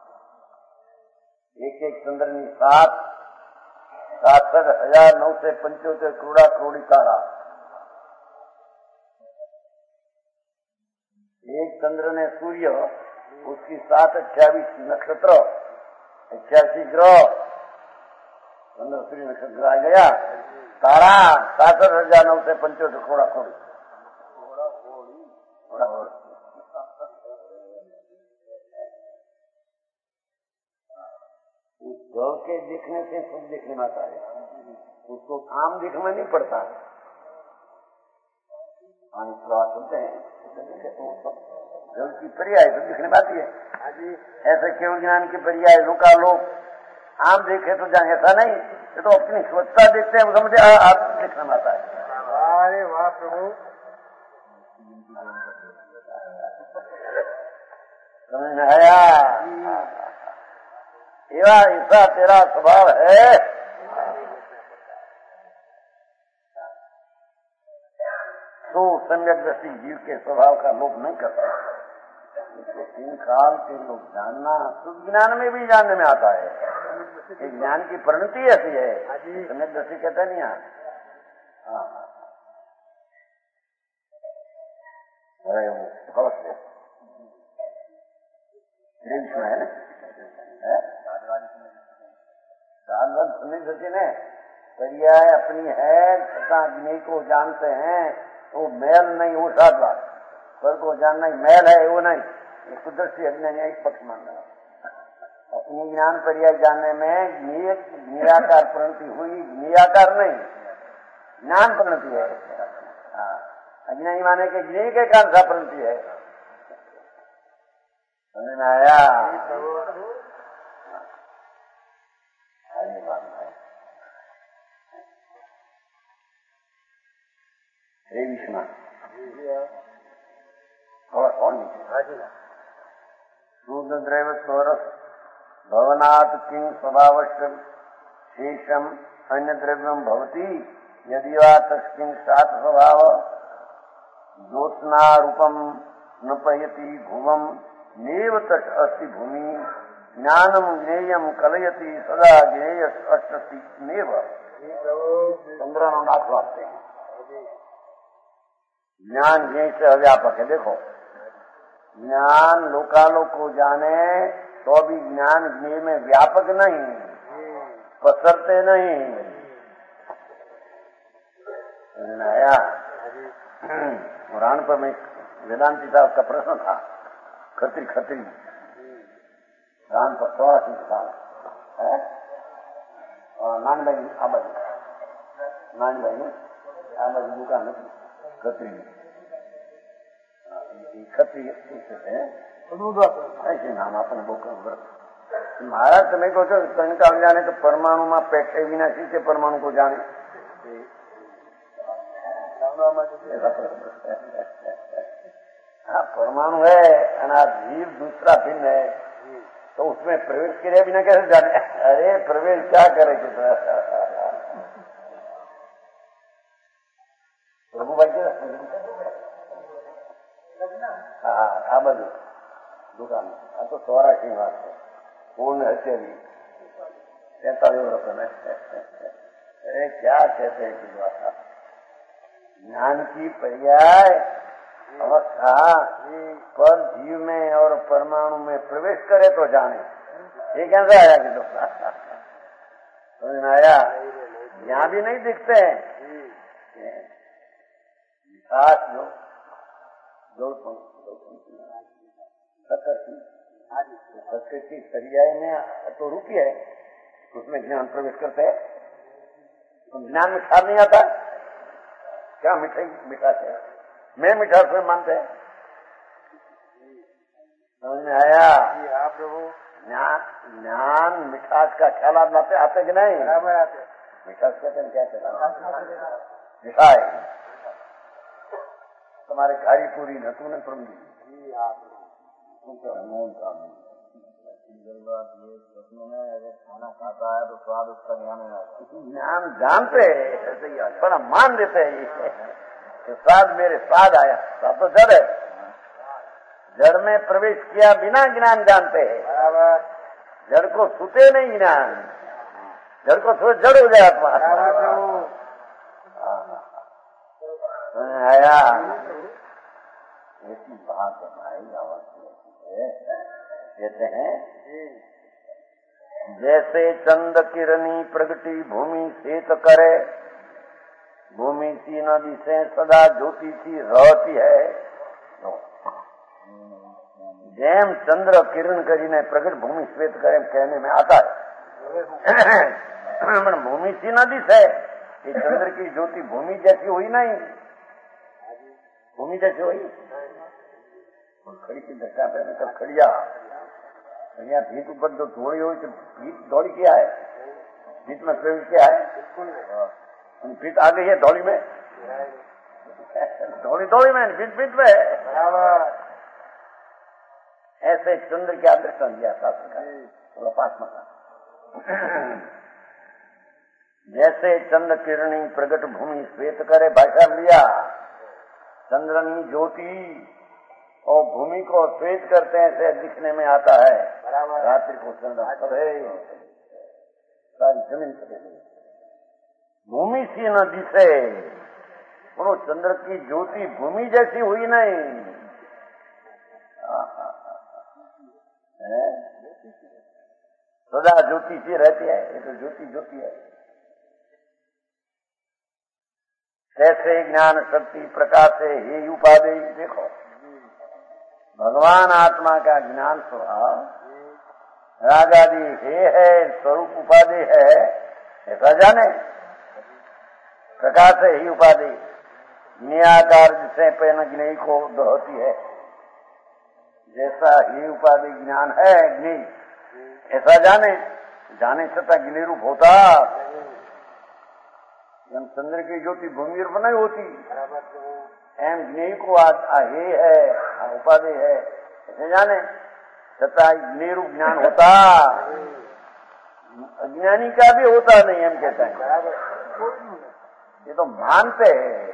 एक एक चंद्रनी सात सासठ हजार नौ से पंचोत्तर करोड़ा करोड़ तारा एक चंद्र ने सूर्य उसकी सात अट्ठाईस नक्षत्र इक्यासी ग्रह चंद्र सूर्य नक्षत्र आ गया तारा सासठ हजार नौ से पंचोत्तर करोड़ा करोड़ उस जल के दिखने से खुद दिखने में आता है, उसको आम दिखने में नहीं पड़ता। पानी प्रवाह होते हैं जल की पर्याय तो दिखने में आती है। ऐसे केवल ज्ञान की पर्याय लोका लोग आम देखे तो जाए, ऐसा नहीं, ये तो अपनी स्वच्छता देखते हैं, समझे आप दिखने में आता है। अरे वाह प्रभु, समझ में आया? एवा ऐसा तेरा स्वभाव है, तो सम्यक दृष्टि जीव के स्वभाव का लोप नहीं करता। तीन काल के लोग जानना शुद्ध ज्ञान में भी जानने में आता है। एक ज्ञान की परिणति ऐसी है, सम्यक दृष्टि कहते नहीं है। हाँ अरे वो अवश्य है ना, सम्यक दृष्टि ने पर्याय अपनी है तथा अग्नि को जानते हैं, वो मेल नहीं, वो साथ बात पर को जानना ही मेल है, वो नहीं। ये कुदरती अज्ञान एक पक्ष मानना, अपनी ज्ञान पर्याय जानने में ज्ञेयाकार परिणति हुई, ज्ञेयाकार नहीं ज्ञान परिणति है। अज्ञानी माने के ज्ञेय के कारण सा परिणति है। समझ में आया? हे विष्णु और कौन शुद्ध द्रव्य स्वरस भवनात् किंग स्वभावश्च शेषम अन्य द्रव्यम भवति यदि वा तस्किं सात स्वभाव ज्योत्स्ना रूपम न पयति भुवम नेव तस् अस्ति भूमि ज्ञानम ज्ञेयम कलयति सदा ज्ञेय अस्ति नेव। चंद्र नाथ वास्ते हैं, ज्ञान ज्ञेय से अव्यापक है। देखो ज्ञान लोकालोक को जाने तो भी ज्ञान ज्ञेय में व्यापक नहीं, पसरते नहीं। आया पुराण पर में वेदांति साहब का प्रश्न था, खत्री खत्री रान पर थोड़ा सी साल है और नान भाई आबादी नान भाई ने आबादी दुकान खत्री खत्री ऐसे नाम अपने बोकर महाराज તમે કહો છો કંકાલ જાણે તો પરમાણુમાં પેટે વિના શીશે પરમાણુ को जाने हाँ परमाणु है अनाज जीव दूसरा भिन्न है, तो उसमें प्रवेश किए बिना कैसे जाने? अरे प्रवेश क्या करे प्रभु भाई हाँ आ बाजू दुकान आ तो सौराष्ट्र की बात है, पूर्ण हत्यारी तैतालीस वर्ष में। अरे क्या कहते हैं कि बात ज्ञान की पर्याय अवस्था पर जीव में और परमाणु में प्रवेश करे तो जाने। ये कैसे आया कि समझ में आया? यहाँ भी नहीं दिखते हैं विकास जो प्रकृति पर्याय में तो रुकी है, उसमें ज्ञान प्रवेश करते हैं तो ज्ञान में खार नहीं आता। क्या मिठाई मिठास है, मैं मिठास में मानते हैं। समझ में आया? हाँ प्रभु, ज्ञान ज्ञान मिठास का ख्याल आप लाते आते कि नहीं? बराबर आते। मिठास कहते हैं क्या कहते? मिठाई तुम्हारे खारी पूरी न तूने प्रभु जी अगर खाना खाता है तो स्वाद उसका ज्ञान है। ज्ञान जानते हैं पर हम मान देते हैं साध मेरे साध आया, साध तो जड़ है, जड़ में प्रवेश किया बिना ज्ञान जानते हैं, जड़ को छूते नहीं ज्ञान, जड़ को छू जड़ हो जाए आत्मा। आया ऐसी बात हमारी अवस्था है, कहते हैं जैसे चंद किरणी प्रगति भूमि शेत करे, भूमि सी नदी से सदा ज्योति सी रहती है। जेम चंद्र किरण करीने प्रगट भूमि श्वेत करे कहने में आता है, भूमि सी नदी से ये चंद्र की ज्योति भूमि जैसी हुई नहीं, भूमि जैसी हुई खड़ी की धक्का पे कब खड़िया खड़िया भीत ऊपर जो दौड़ी हुई तो भीत दौड़ी क्या है, भीत में प्रवेश क्या है, भीत आ गई है दौड़ी में, दौड़ी दौड़ी में भीत भीत में ऐसे चंद्र क्या दर्शन दिया शास्त्र का थोड़ा पास मत। जैसे चंद्र किरणी प्रगट भूमि श्वेत करे, भाषा लिया चंद्रनी ज्योति और भूमि को श्वेत करते हैं, ऐसे दिखने में आता है, रात्रि को चंद्र सारी जमीन से भूमि सी नदी से, वो चंद्र की ज्योति भूमि जैसी हुई नहीं, सदा ज्योति सी रहती है, ये तो ज्योति ज्योति है। कैसे ज्ञान शक्ति प्रकाश है हे उपाधि, देखो भगवान आत्मा का ज्ञान स्वभाव रागादि हे है, स्वरूप उपाधि है, ऐसा जाने प्रकाश है ही उपाधि, ज्ञाकार जिसे पेन ज्ञ को दोहती है, जैसा ही उपाधि ज्ञान है ज्ञ ऐसा जाने, जाने सता ज्ञ रूप होता, हम चंद्र की ज्योति भूमि रूप नहीं होती, एम ज्ञ को हे है उपाधि है ऐसे जाने सता ज्ञ रूप ज्ञान होता, अज्ञानी का भी होता नहीं, हम कहते हैं ये तो मानते हैं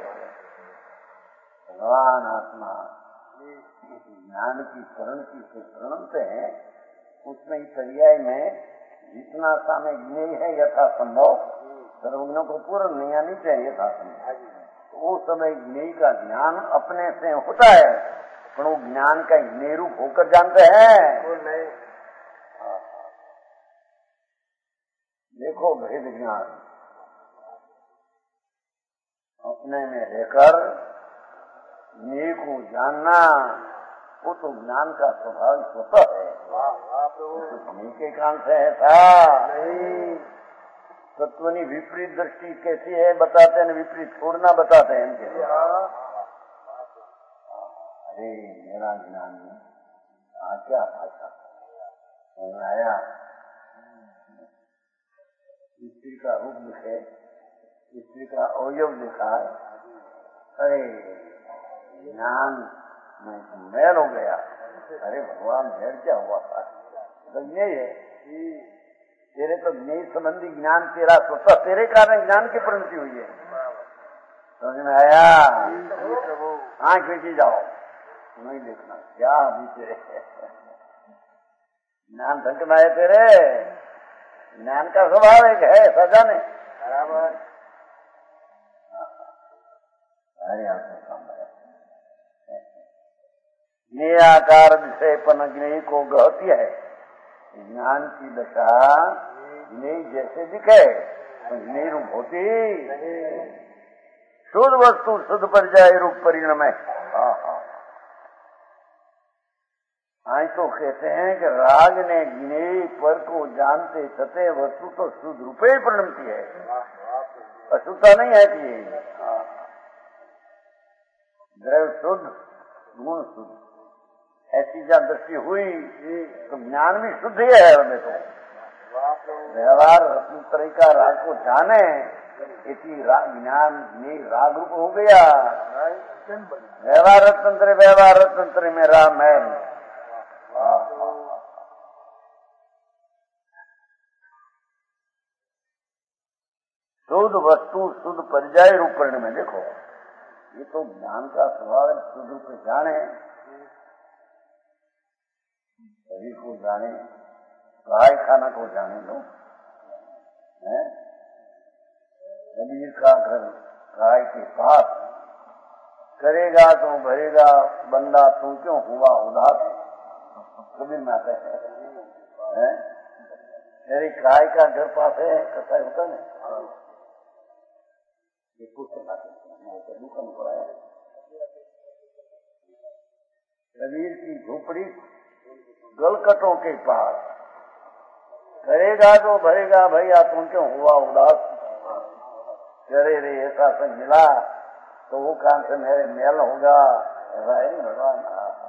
भगवान आत्मा ज्ञान की शरण की से शरणते हैं, उसमें ही पर्याय में जितना सामने ज्ञ है यथा संभव सर्वज्ञों को पूर्ण नहीं आनी चाहिए था, तो वो समय ज्ञ का ज्ञान अपने से होता है, पर वो ज्ञान का ज्ञ रूप होकर जानते हैं। देखो भेद ज्ञान अपने में रहकर ज्ञ को जानना, वो तो ज्ञान का स्वभाव स्वतः है, ज्ञ के कान से है था नहीं। तत्वनी विपरीत दृष्टि कैसी है बताते हैं, विपरीत छोड़ना बताते हैं इनके। अरे मेरा ज्ञान में आ क्या भाषा आया, स्त्री का रूप लिखे, स्त्री का अवयव लिखा है, अरे ज्ञान में मैल हो गया, अरे भगवान मैल क्या हुआ था, तो यही है तेरे तो ज्ञ संबंधी ज्ञान तेरा स्वतः तेरे कारण ज्ञान की परिणति हुई है, समझ में आया। आंख खींची जाओ, नहीं देखना क्या अभी तेरे ज्ञान ढंग में है, तेरे ज्ञान का स्वभाव एक है सजा ने बराबर। अरे आपको ये आकार विषय पन ज्ञ को गहती है, ज्ञान की दशा ज्ञ जैसे दिखे ज्ञ रूप होती, शुद्ध वस्तु शुद्ध पर जाए रूप परिणम है। आज तो कहते हैं कि राग ने ज्ञ पर को जानते सते वस्तु तो शुद्ध रूपे परिणमती है, अशुद्धता नहीं है कि द्रव्य शुद्ध गुण शुद्ध, ऐसी जब दृष्टि हुई तो ज्ञान भी शुद्ध ही है। हमें तो व्यवहार तरीका राग को जाने, इसी राग ज्ञान में राग रूप हो गया। व्यवहार तंत्र व्यवहार तंत्र में राम है, शुद्ध वस्तु शुद्ध परिजाय रूप परिणम में। देखो ये तो ज्ञान का स्वभाव है, शुद्ध रूप से जाने, शरीर को जाने, गाय खाना को जाने लो। कबीर का घर गाय के पास, करेगा तो भरेगा बंदा तू क्यों हुआ उदास, कबीर में आता है। मेरी गाय का घर पास है, कथा होता है ये पुस्तक दुकान पर आया। कबीर की झोपड़ी गलकटों के पास, करेगा तो भरेगा भैया तुम क्यों हुआ उदास, करे रे ऐसा संग मिला तो वो काम से मेरे मेल होगा, ऐसा है ना भगवान।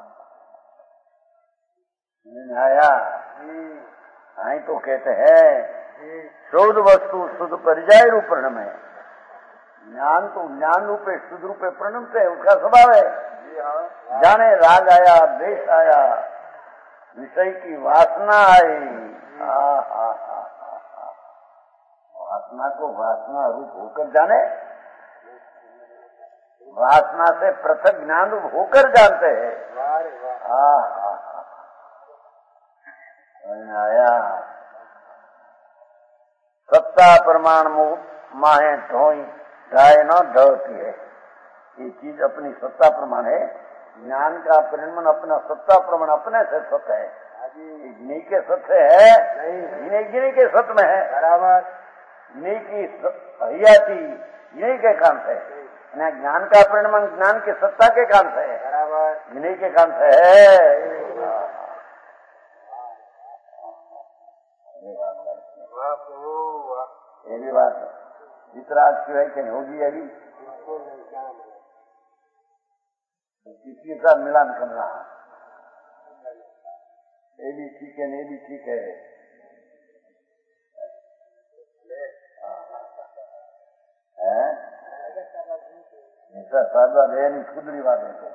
आया आई तो कहते हैं शुद्ध वस्तु शुद्ध परिजाय रूप प्रणम है। ज्ञान तो ज्ञान रूपे शुद्ध रूपे प्रणम से उसका स्वभाव है। जाने राग आया, द्वेष आया, विषय की वासना आई, वासना को वासना रूप होकर जाने, वासना से पृथक ज्ञान रूप होकर जानते हैं। आया सत्ता प्रमाण माहे ढोई ढाए न ढोती है। ये चीज अपनी सत्ता प्रमाण है। ज्ञान का परिणाम अपना सत्ता प्रमाण अपने से सत्य है, गिनी के सत्य है नहीं, गिनी के सत्य में है बराबर। गिनी की हरियाती गिनी के कान से, ज्ञान का परिणाम ज्ञान के सत्ता के कान से है बराबर, गिनी के कान से है। ये भी बात वितराग क्यों है कि होगी अभी किसी का मिलान करना, ये भी ठीक है, ये भी ठीक है। ऐसा साधा है नहीं, खुदरी बात है।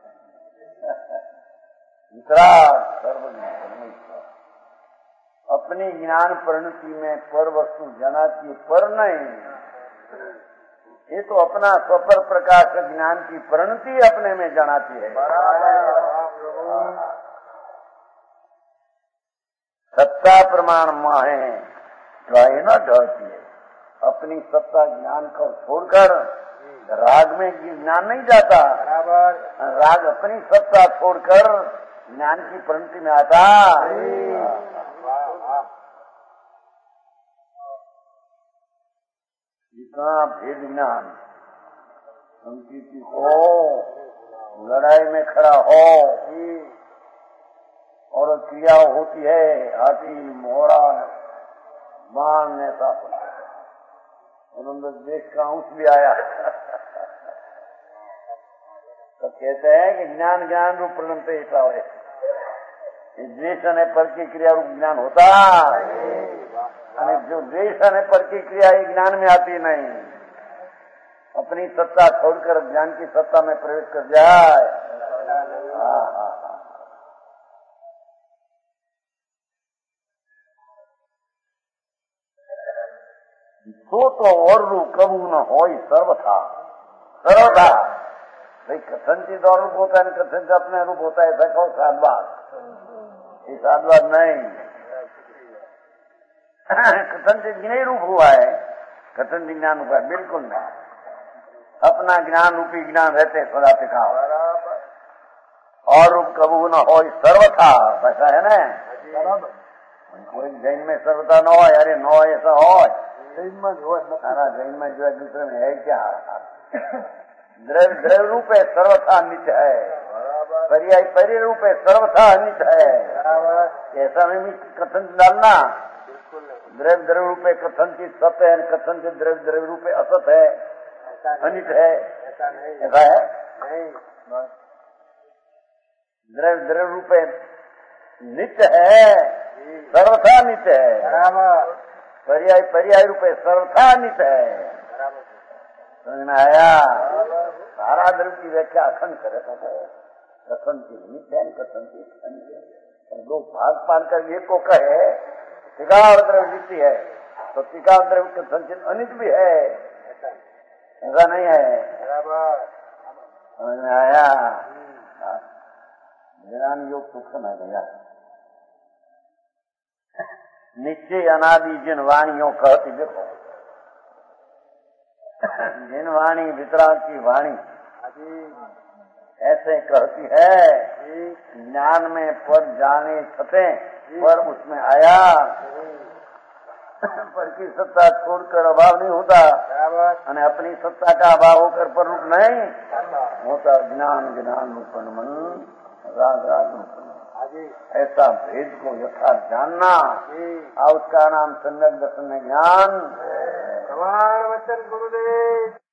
वितराग सर्वज्ञ अपनी ज्ञान परिणति में पर वस्तु जनाती है, पर नहीं। ये तो अपना स्वपर प्रकाश ज्ञान की परिणति अपने में जनाती है। सत्ता प्रमाण माहे ढाए न ढहती है। अपनी सत्ता ज्ञान को छोड़कर राग में ज्ञान नहीं जाता, राग अपनी सत्ता छोड़कर ज्ञान की परिणति में आता। जितना भेद ज्ञान संकीर्ति हो, लड़ाई में खड़ा हो और क्रिया होती है, हाथी मोड़ा बाण ऐसा और देश का अंश भी आया तो कहते हैं कि ज्ञान ज्ञान रूप प्रणम पे ऐसा है। द्वेष ने पर की क्रिया रूप ज्ञान होता, जो द्वेष ने पर की क्रिया ये ज्ञान में आती नहीं। अपनी सत्ता छोड़कर ज्ञान की सत्ता में प्रवेश कर जाए। तो तो और रूप कबू न हो सर्वथा सर्वथा भाई कथनचित और रूप होता है, कथनचित अपने रूप होता है, ऐसा कहो साधवाद। ये साधवाद नहीं, कथनचित नहीं रूप हुआ है, कथनचित ज्ञान हुआ है, बिल्कुल नहीं। अपना ज्ञान रूपी ज्ञान रहते सदा टिका और रूप कबू न हो सर्वथा, ऐसा है ना। कोई जैन में सर्वथा न हो, अरे न हो ऐसा हो, जैन में जो है दूसरे में है क्या। द्रव्य द्रव्य रूप है, सर्वथा नित्य है। पर्याय पर्याय रूप है, सर्वथा नित्य है। ऐसा में भी कथन डालना, द्रव्य द्रव्य रूप है कथन की सत्य है, कथन से द्रव्य द्रव्य रूप है असत है, अनित है, ऐसा है। द्रव्य द्रव्य रूप है नित्य है, सर्वथा नित्य है। पर्याय पर्याय रूप है, सर्वथा नित्य है। समझ में आया। सारा द्रव्य की व्याख्या अखंड करे तो कथन की नित्य है, कथन की अनित्य है। दो भाग पाल कर एक को कहे टिकाव द्रव्य नित्य है, तो टिकाव द्रव्य कथन अनित भी है, ऐसा नहीं है। समझ में आया? ज्ञान योग सूक्ष्म है भैया। निश्चय अनादि जिन वाणियों कहती, देखो जिन वाणी वितराग की वाणी ऐसे कहती है, ज्ञान में पर जाने छते पर उसमें आया, पर की सत्ता छोड़कर अभाव नहीं होता, और अपनी सत्ता का अभाव होकर पर रूप नहीं होता। ज्ञान ज्ञान रूपन मन राग राग रूपन, ऐसा भेद को यथार्थ जानना, और उसका नाम सम्यक दर्शन ज्ञान। प्रमाण वचन गुरुदेव।